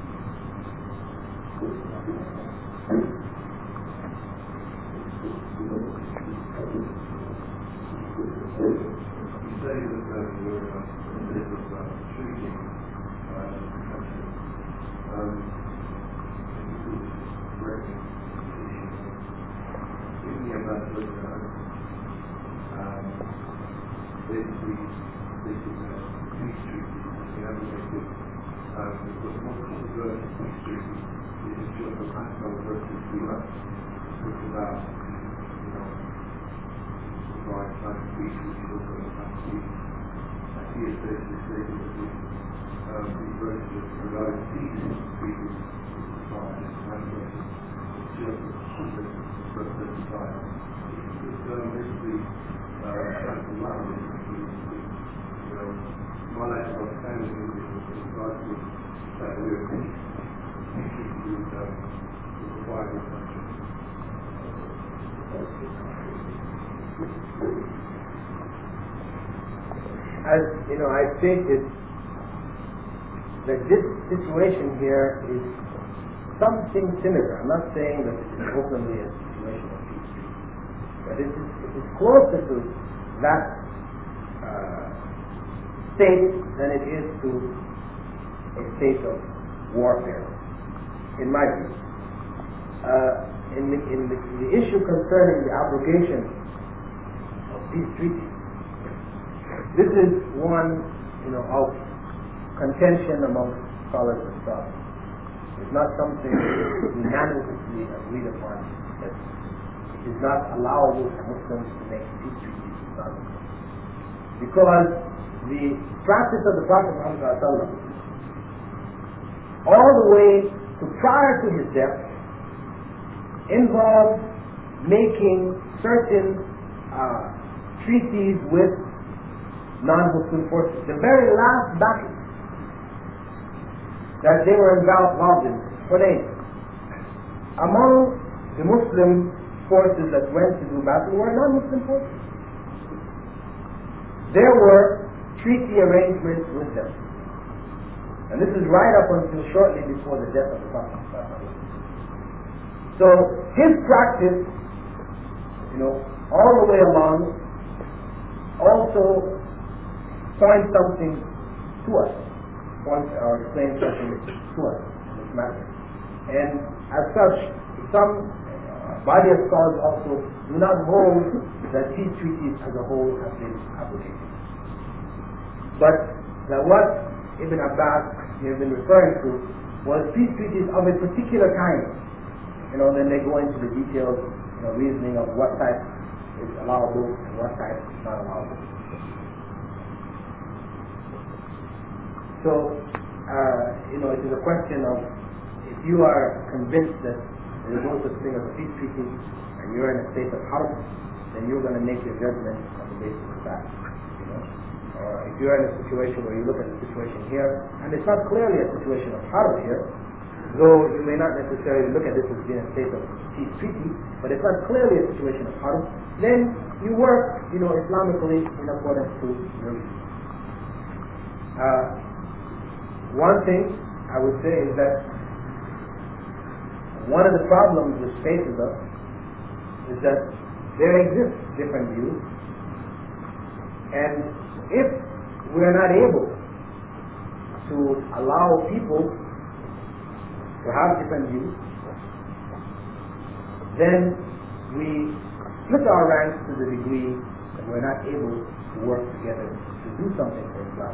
As you know, I stated that this situation here is something similar. I'm not saying that it is openly a situation of peace, but it is closer to that state than it is to a state of warfare, in my view. In the issue concerning the abrogation of peace treaties, this is one, of contention among scholars themselves. It's not something unanimously agreed upon that it is not allowable for Muslims to make peace treaties with Islamic. Because the practice of the Prophet Muhammad all the way to prior to his death involved making certain treaties with non-Muslim forces. The very last battle that they were involved in, Hunayn, among the Muslim forces that went to do battle were non-Muslim forces. There were treaty arrangements with them. And this is right up until shortly before the death of the Prophet. So his practice, all the way along, also points something to us, or explains something to us in this matter. And as such, some body of scholars also do not hold that peace treaties as a whole have been abrogated. But that what Ibn Abbas has been referring to was peace treaties of a particular kind. Then they go into the details, reasoning of what type is allowable and what type is not allowable. So, it is a question of, if you are convinced that there is no such thing as a peace treaty and you're in a state of harm, then you're going to make your judgment on the basis of that. Or if you're in a situation where you look at the situation here, and it's not clearly a situation of harm here, though you may not necessarily look at this as being a state of peace treaty, but it's not clearly a situation of harm, then you work, Islamically in accordance to your view. One thing I would say is that one of the problems which faces us is that there exist different views, and if we are not able to allow people to have different views, then we split our ranks to the degree that we're not able to work together to do something for Islam.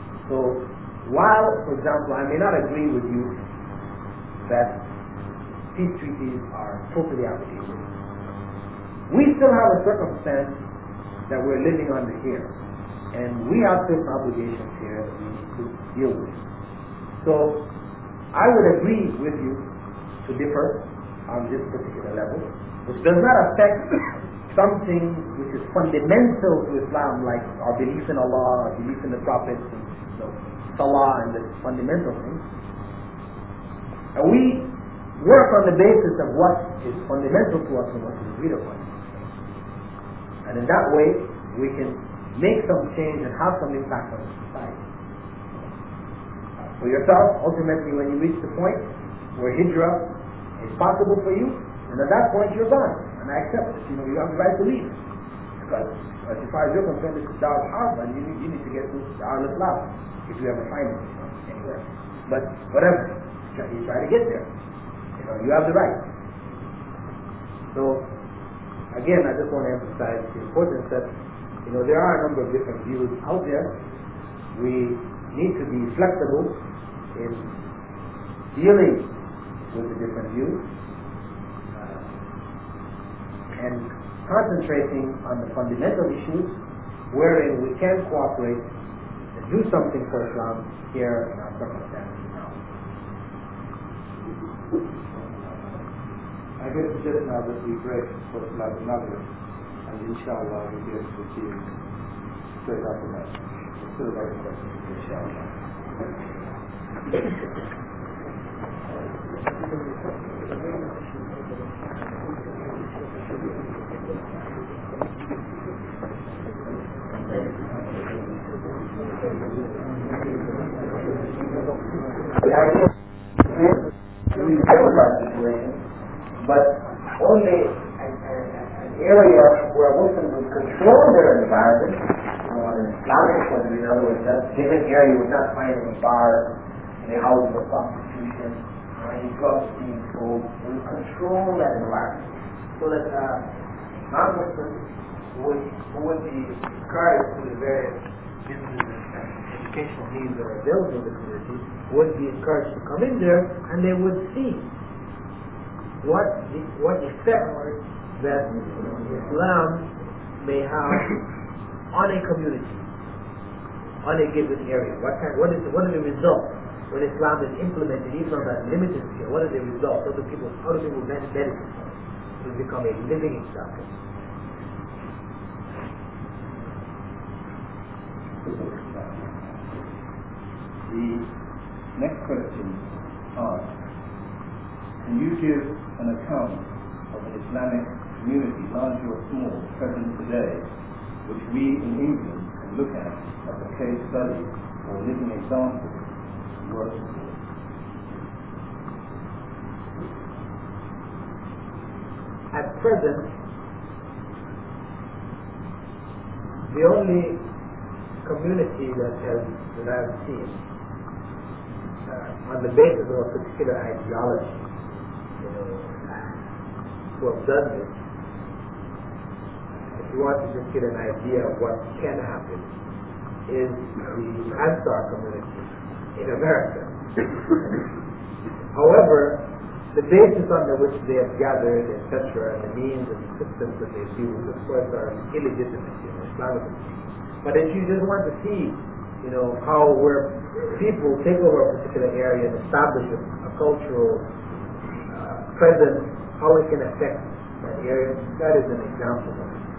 So while, for example, I may not agree with you that peace treaties are totally outdated. We still have a circumstance that we're living under here, and we have certain obligations here that we need to deal with. So I would agree with you to differ on this particular level, which does not affect something which is fundamental to Islam, like our belief in Allah, our belief in the prophets, and Salah, and the fundamental things. And we work on the basis of what is fundamental to us and what is agreed upon. And in that way, we can make some change and have some impact on the society. For yourself, ultimately, when you reach the point where hijrah is possible for you, and at that point you're gone. And I accept it. You have the right to leave. Because as far as you're concerned, this is Dar al-Harb, and you need to get to Dar al-Islam if you ever find it anywhere. But whatever, you try to get there. You have the right. So, again, I just want to emphasize the importance that there are a number of different views out there. We need to be flexible in dealing with the different views and concentrating on the fundamental issues wherein we can cooperate and do something for Islam here in our circumstances now. I guess just now that we break for Salat al-Maghrib, and inshallah we'll be able to see straight after that. Still very important, inshallah. But only an area where Muslims would control their environment, an Islamic one, in other words, that given area you would not find any bars, any houses of prostitution, or any drugs being sold. We would control that environment so that non-Muslims who would be encouraged to the various businesses and educational needs that are available in the community would be encouraged to come in there, and they would see what effect that Islam may have on a community, on a given area. What are the results when Islam is implemented, even on that limited scale? What are the results? How do people benefit from it? To become a living example. The next question asks, can you give an account of an Islamic community, large or small, present today, which we in England can look at as a case study or living example to work for? At present, the only community that I've seen on the basis of a particular ideology, who have done this, if you want to just get an idea of what can happen, is the Ansar community in America. However, the basis under which they have gathered, etc., and the means and the systems that they've used, of course, are illegitimate, Islamically speaking. But if you just want to see, how where people take over a particular area and establish a cultural presence, how it can affect that area, that is an example of it.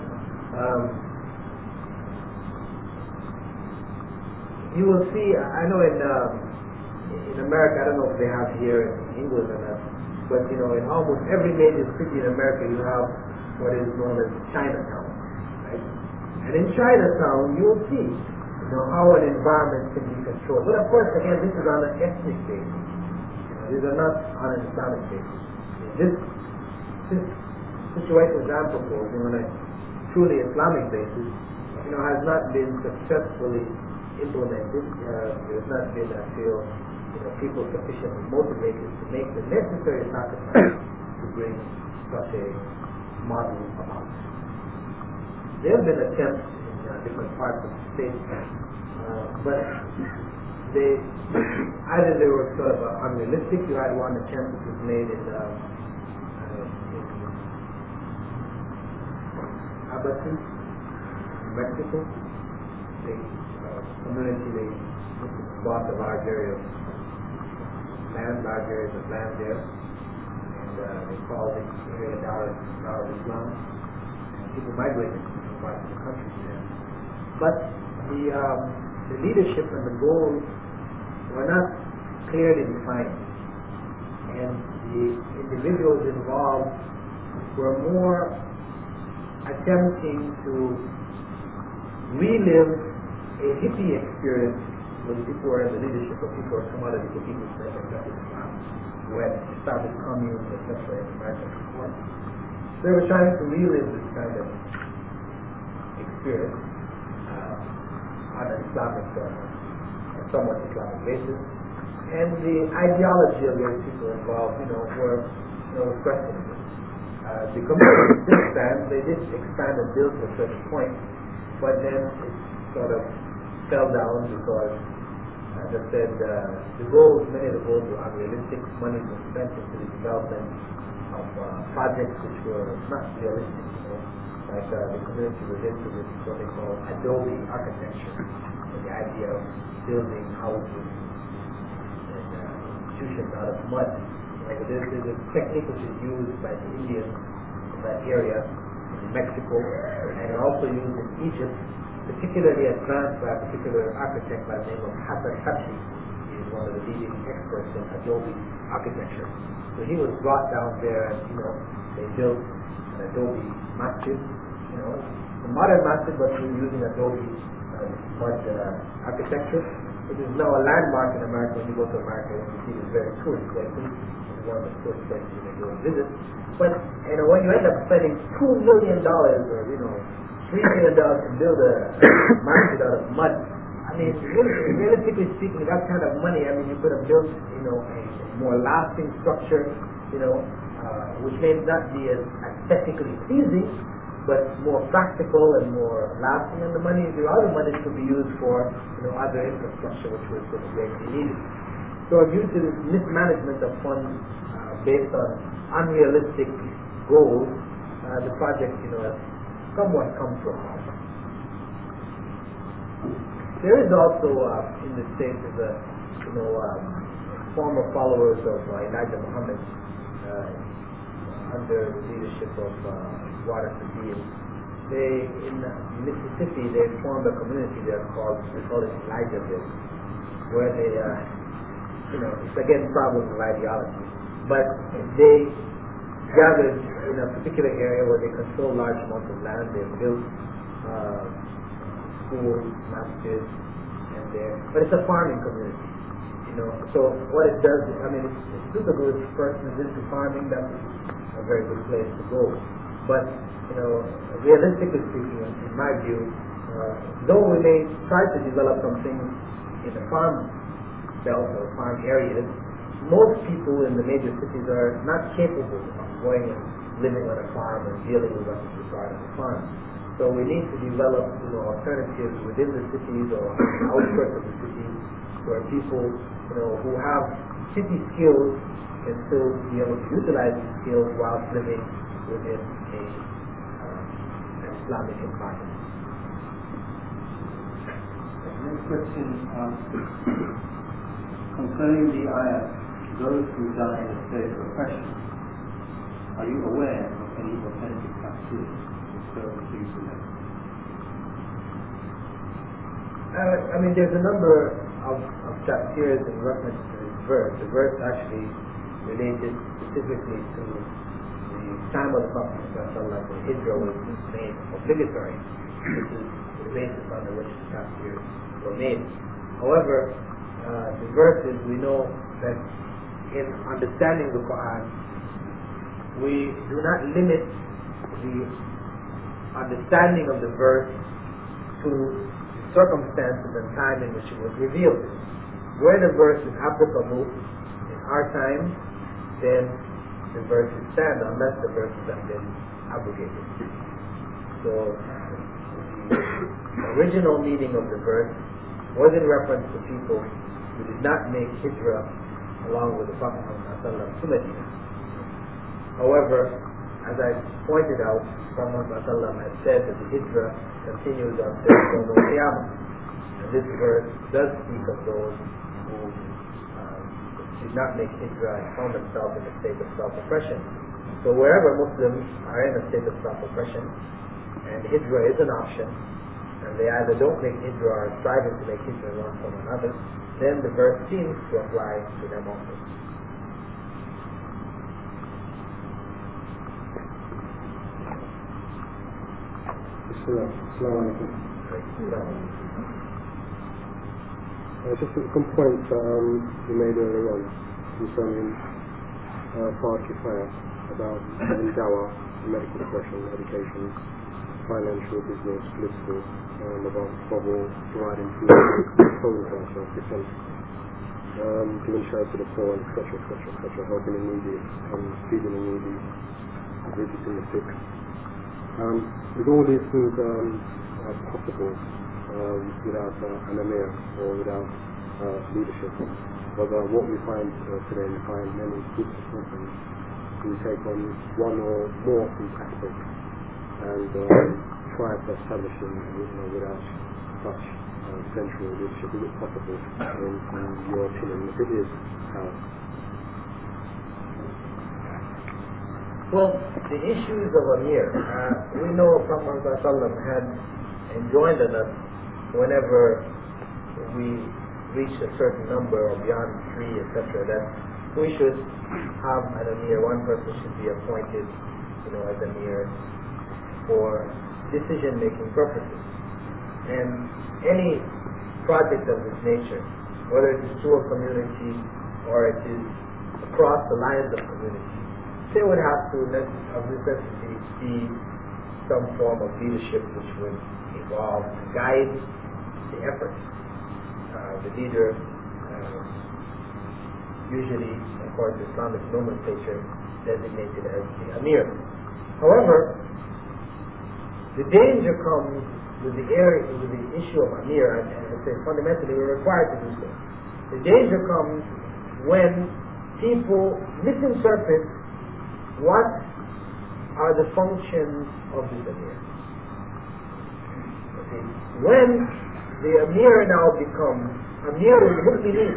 You will see, I know in America, I don't know if they have here in England or not, but in almost every major city in America you have what is known as Chinatown, right? And in Chinatown you will see how an environment can be controlled. But of course, again, this is on an ethnic basis. These are not on an Islamic basis. This situation that I'm proposing on a truly Islamic basis, has not been successfully implemented. There has not been, I feel, people sufficiently motivated to make the necessary sacrifice to bring such a model about. There have been attempts in different parts of the state, but either they were sort of unrealistic. You had one attempt that was made in Abatis, in Mexico. The community, they bought a large area of large areas of land there, and they called it area Dar Islam. And people migrated from different parts of the country there. But the leadership and the goals were not clearly defined, and the individuals involved were more attempting to relive a hippie experience when people were in the leadership of people or some other people like Islam, who had established communes, etc. in America before. They were trying to relive this kind of experience on an Islamic, somewhat Islamic basis, and the ideology of those people involved, were questionable. The community since then, they did expand and build to a certain point, but then it sort of fell down because, as I said, many of the goals were unrealistic. Money was spent into the development of projects which were not realistic. Like the community was into this what they call Adobe architecture, and the idea of building houses and institutions out of mud. Like there's a technique which is used by the Indians in that area, in Mexico, and also used in Egypt, particularly advanced by a particular architect by the name of Hassan Hashi. He is one of the leading experts in Adobe architecture. So he was brought down there, and they built an Adobe masjid, a modern masjid, but we were using Adobe mud architecture, which is now a landmark in America. When you go to America, you see these very tourist places. It's one of the tourist places you may go and visit. But when you end up spending $2 million or $3 million to build a masjid out of mud, I mean, realistically speaking, that kind of money, you could have built, a more lasting structure, which may not be as aesthetically pleasing, but more practical and more lasting. And the other money could be used for, other infrastructure, which was greatly needed. So due to this mismanagement of funds based on unrealistic goals, the project, has somewhat come to a halt. There is also in the States former followers of Elijah Muhammad under the leadership of Wada Sabine. In Mississippi, they formed a community there they call it Elijahville, where they, it's again problems of ideology, but they gathered in a particular area where they control large amounts of land. They built schools, masjids, but it's a farming community. So what it does, it's super good if a person is into farming. That's a very good place to go. But realistically speaking, in my view, though we may try to develop some things in the farm belt or farm areas, most people in the major cities are not capable of going and living on a farm and dealing with what is required of the farm. So we need to develop alternatives within the cities or outskirts of the cities where people who have city skills can still be able to utilize these skills while living within an Islamic environment. Next question, concerning the ayah, those who die in a state of oppression, are you aware of any authentic tafsir referring to them? There's a number of tafsirs in reference to this verse. The verse actually related specifically to the time of the Prophet the Hijrah was made obligatory. This is the basis under which the tafsirs were made. However, the verses, we know that in understanding the Quran, we do not limit the understanding of the verse to circumstances and time in which it was revealed. Where the verse is applicable in our time, then the verses stand unless the verses have been abrogated. So the original meaning of the verse was in reference to people who did not make hijrah along with the Prophet Muhammad to Medina. However, as I pointed out, Prophet Muhammad had said that the hijrah continues until Yawm al-Qiyamah. And this verse does speak of those who did not make hijrah and found themselves in a state of self-oppression. So wherever Muslims are in a state of self-oppression, and hijrah is an option, and they either don't make hijrah or are striving to make hijrah one from another, then the verse seems to apply to them also. Just some points you made earlier on concerning Farsi prayer about having dawah, medical profession, education, financial, business, political, about trouble, providing food, clothing for ourselves, defense, giving shelter to the poor, etc., helping the needy, feeding the needy, visiting the sick. With all these things are possible without an emir or without leadership. But what we find today, we find many groups of Muslims who take on one or more of these aspects and try to establish them without such central leadership. Is it possible in your opinion? If it is, how? Well, the issues of Amir, we know Prophet ﷺ had enjoined on us whenever we reach a certain number or beyond 3, etc., that we should have an Amir. One person should be appointed, as Amir for decision-making purposes. And any project of this nature, whether it is to a community or it is across the lines of community, they would have to, of necessity, be some form of leadership which would evolve to guide the efforts. The leader, usually, according to Islamic nomenclature, designated as the Amir. However, the danger comes with the issue of Amir, and I say fundamentally we're required to do so. The danger comes when people misinterpret what are the functions of this Amir. Okay. When the Amir now becomes Amir al-Mu'mineen,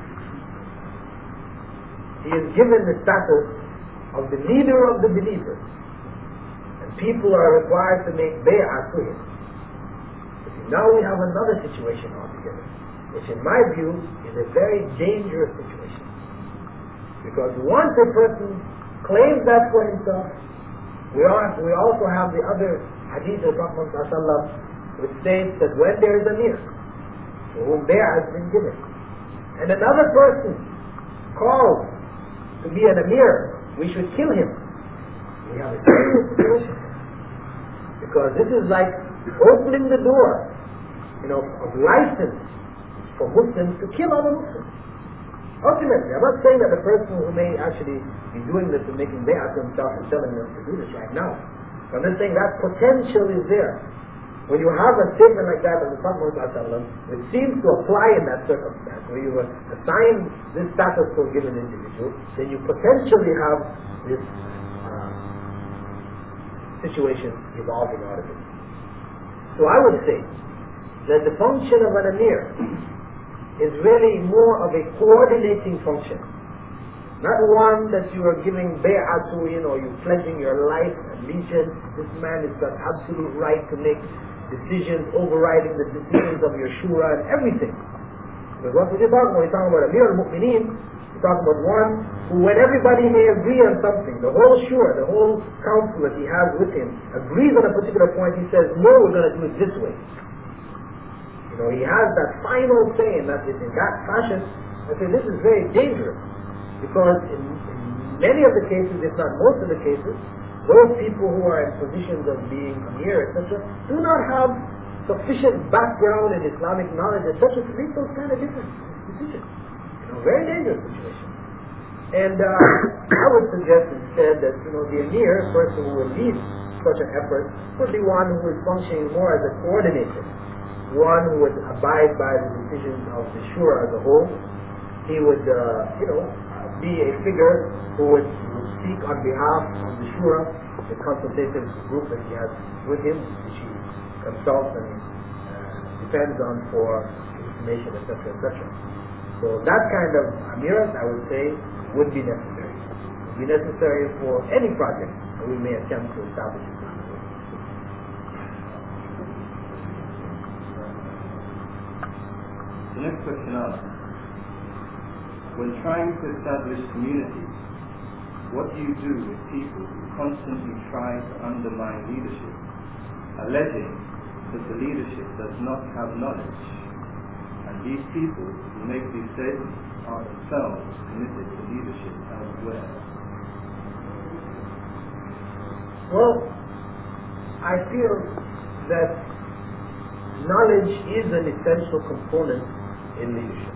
he is given the status of the leader of the believers, and people are required to make bay'ah to him. Now we have another situation altogether, which in my view is a very dangerous situation. Because once a person claims that for himself, we also have the other hadith of Prophet ﷺ, which states that when there is a Amir, to whom bay'ah has been given, and another person calls to be an Amir, we should kill him. We have a serious situation. Because this is like opening the door, of license for Muslims to kill other Muslims. Ultimately, I'm not saying that the person who may actually be doing this and making bay'ah to himself is telling them to do this right now. I'm just saying that potential is there. When you have a statement like that of the Prophet ﷺ, which seems to apply in that circumstance, where you assign this status to a given individual, then you potentially have this situation evolving out of it. So I would say that the function of an Amir is really more of a coordinating function, not one that you are giving bay'ah to, you're pledging your life and allegiance. This man has got absolute right to make decisions, overriding the decisions of your shura and everything. Because what we're talking about, we're talking about Amir al-Mu'mineen, we're talking about one who, when everybody may agree on something, the whole shura, the whole council that he has with him, agrees on a particular point, he says, no, we're going to do it this way. He has that final say, and that is in that fashion. I say this is very dangerous, because in many of the cases, if not most of the cases, those people who are in positions of being Amir, etc., do not have sufficient background in Islamic knowledge, etc., to make those kind of decisions. Very dangerous situation. And I would suggest instead that the Amir, person who would lead such an effort, would be one who is functioning more as a coordinator. one who would abide by the decisions of the Shura as a whole. He would, be a figure who would speak on behalf of the Shura, the consultative group that he has with him, which he consults and depends on for information, etc., etc. So that kind of amirat, I would say, would be necessary. Would be necessary for any project that we may attempt to establish. The next question asks, when trying to establish communities, what do you do with people who constantly try to undermine leadership, alleging that the leadership does not have knowledge, and these people who make these statements are themselves committed to leadership elsewhere? Well, I feel that knowledge is an essential component in leadership.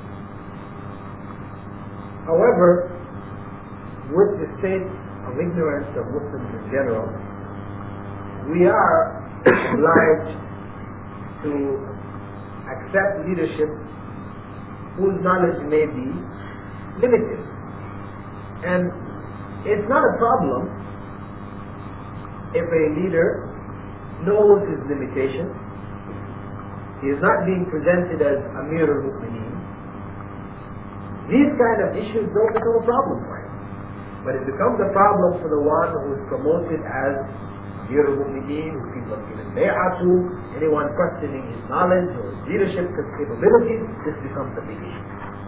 However, with the state of ignorance of Muslims in general, we are obliged to accept leadership whose knowledge may be limited. And it's not a problem if a leader knows his limitations. He is not being presented as Amir al-Mu'mineen. These kind of issues don't become a problem for him. But it becomes a problem for the one who is promoted as Amir al-Mu'mineen, who people are given bay'ah to, anyone questioning his knowledge or his leadership capabilities. This becomes a big issue.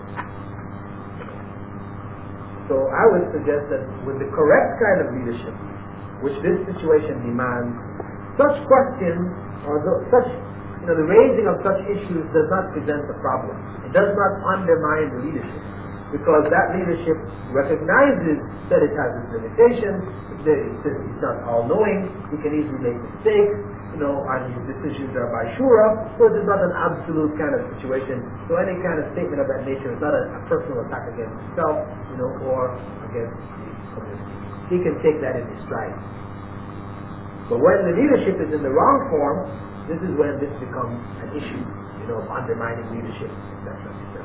So I would suggest that with the correct kind of leadership, which this situation demands, such questions or the raising of such issues does not present a problem. It does not undermine the leadership, because that leadership recognizes that it has its limitations, that it's not all-knowing, he can easily make mistakes, and his decisions are by shura, so it is not an absolute kind of situation. So any kind of statement of that nature is not a personal attack against himself, or against the community. He can take that in his stride. But when the leadership is in the wrong form, this is when this becomes an issue, of undermining leadership, etc., etc.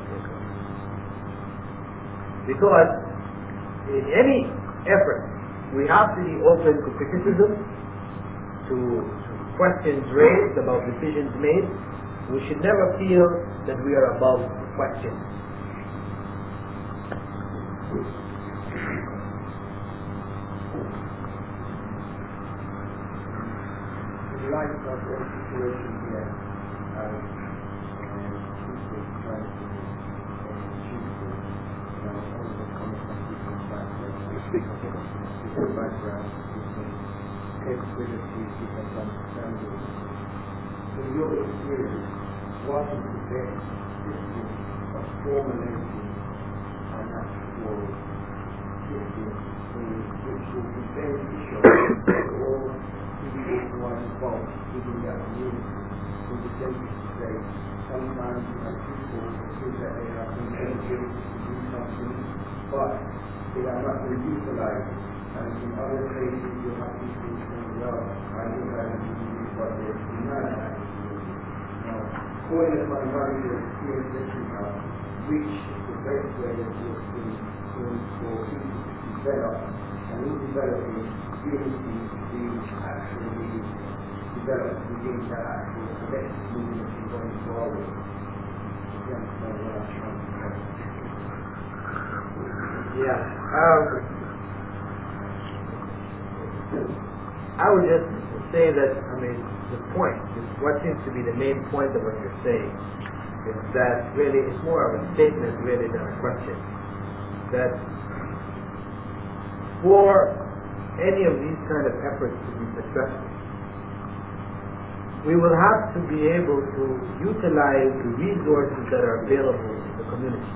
Because in any effort, we have to be open to criticism, to questions raised about decisions made. We should never feel that we are above questions. Like that situation here, as people trying to achieve all of the coming from different backgrounds, different backgrounds, different capabilities, different understandings. In your experience, what is the best system of formulating an actual system which will be beneficial for all one involved within that community? In the sense to say, sometimes you have people who feel that they have intelligence to do something, but they are not going to utilize it. And in other cases, you have people saying, well, I don't have to do this, but they're not having to do it. Now, according to my knowledge or experience that you have, which is the best way that you have been for people to develop, and in developing unity, actually develop within that actual collective movement going forward. You understand what I'm trying to say? Yeah. I would just say that, the point, what seems to be the main point of what you're saying, is that really it's more of a statement really than a question. That for any of these kind of efforts to be successful, we will have to be able to utilize the resources that are available in the community.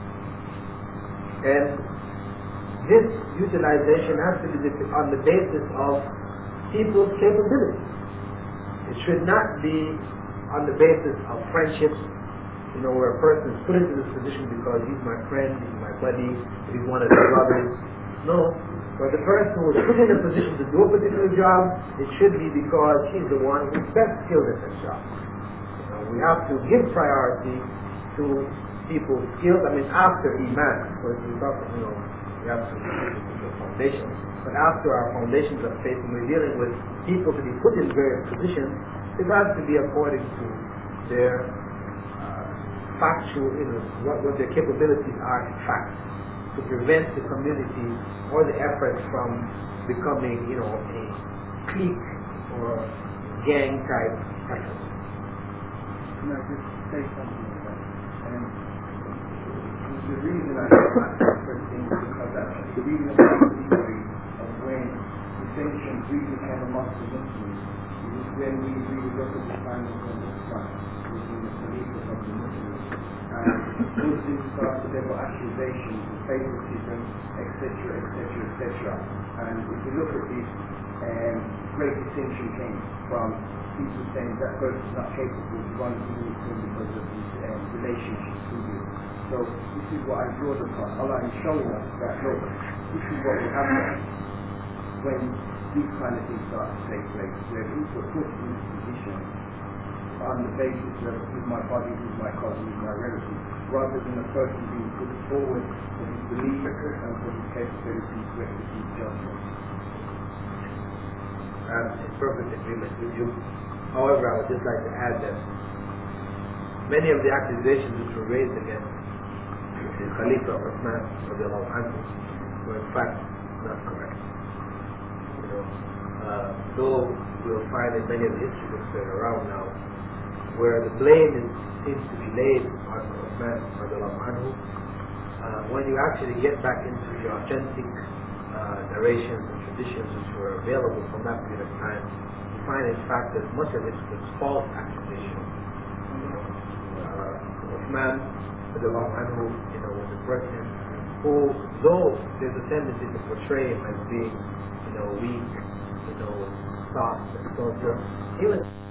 And this utilization has to be on the basis of people's capabilities. It should not be on the basis of friendships, where a person is put into this position because he's my friend, he's my buddy, he's one of the brothers. No. For the person who is put in a position to do a particular job, it should be because he's the one who's best skilled at that job. we have to give priority to people's skills. I mean, after Iman, because we talk, we have to do the foundation. But after our foundations of faith, when we're dealing with people to be put in various positions, it has to be according to their factual, what their capabilities are in fact, to prevent the community or the efforts from becoming, a clique or gang type effort. Can I just say something like that? The reason I think because the reason of the history of when dissensions really became amongst the Muslims is when we really look at the times of the Islam, within the Khalifa of the Muslims, and Muslims started their accusations of favoritism, etc., etc., etc. And if you look at this, great dissension came from people saying that person is not capable to run the Muslim because of his relationship to you. So this is what I draw upon. Allah is showing us that, look, this is what will happen when these kind of things start to take place, where people are put in this position on the basis of who's my body, who's my cousin, who's my relative, rather than a person being put forward for his belief and for his capabilities to execute judgment. I'm in perfect agreement with you. However, I would just like to add that many of the accusations which were raised against the Khalifa of Uthman were in fact not correct. Though we'll find in many of the history books that are around now where the blame seems to be laid on Uthman, when you actually get back into the authentic narrations and traditions which were available from that period of time, you find in fact that much of it was false accusation. Uthman was a person who, though there's a tendency to portray him as being, weak, soft, and so on, he was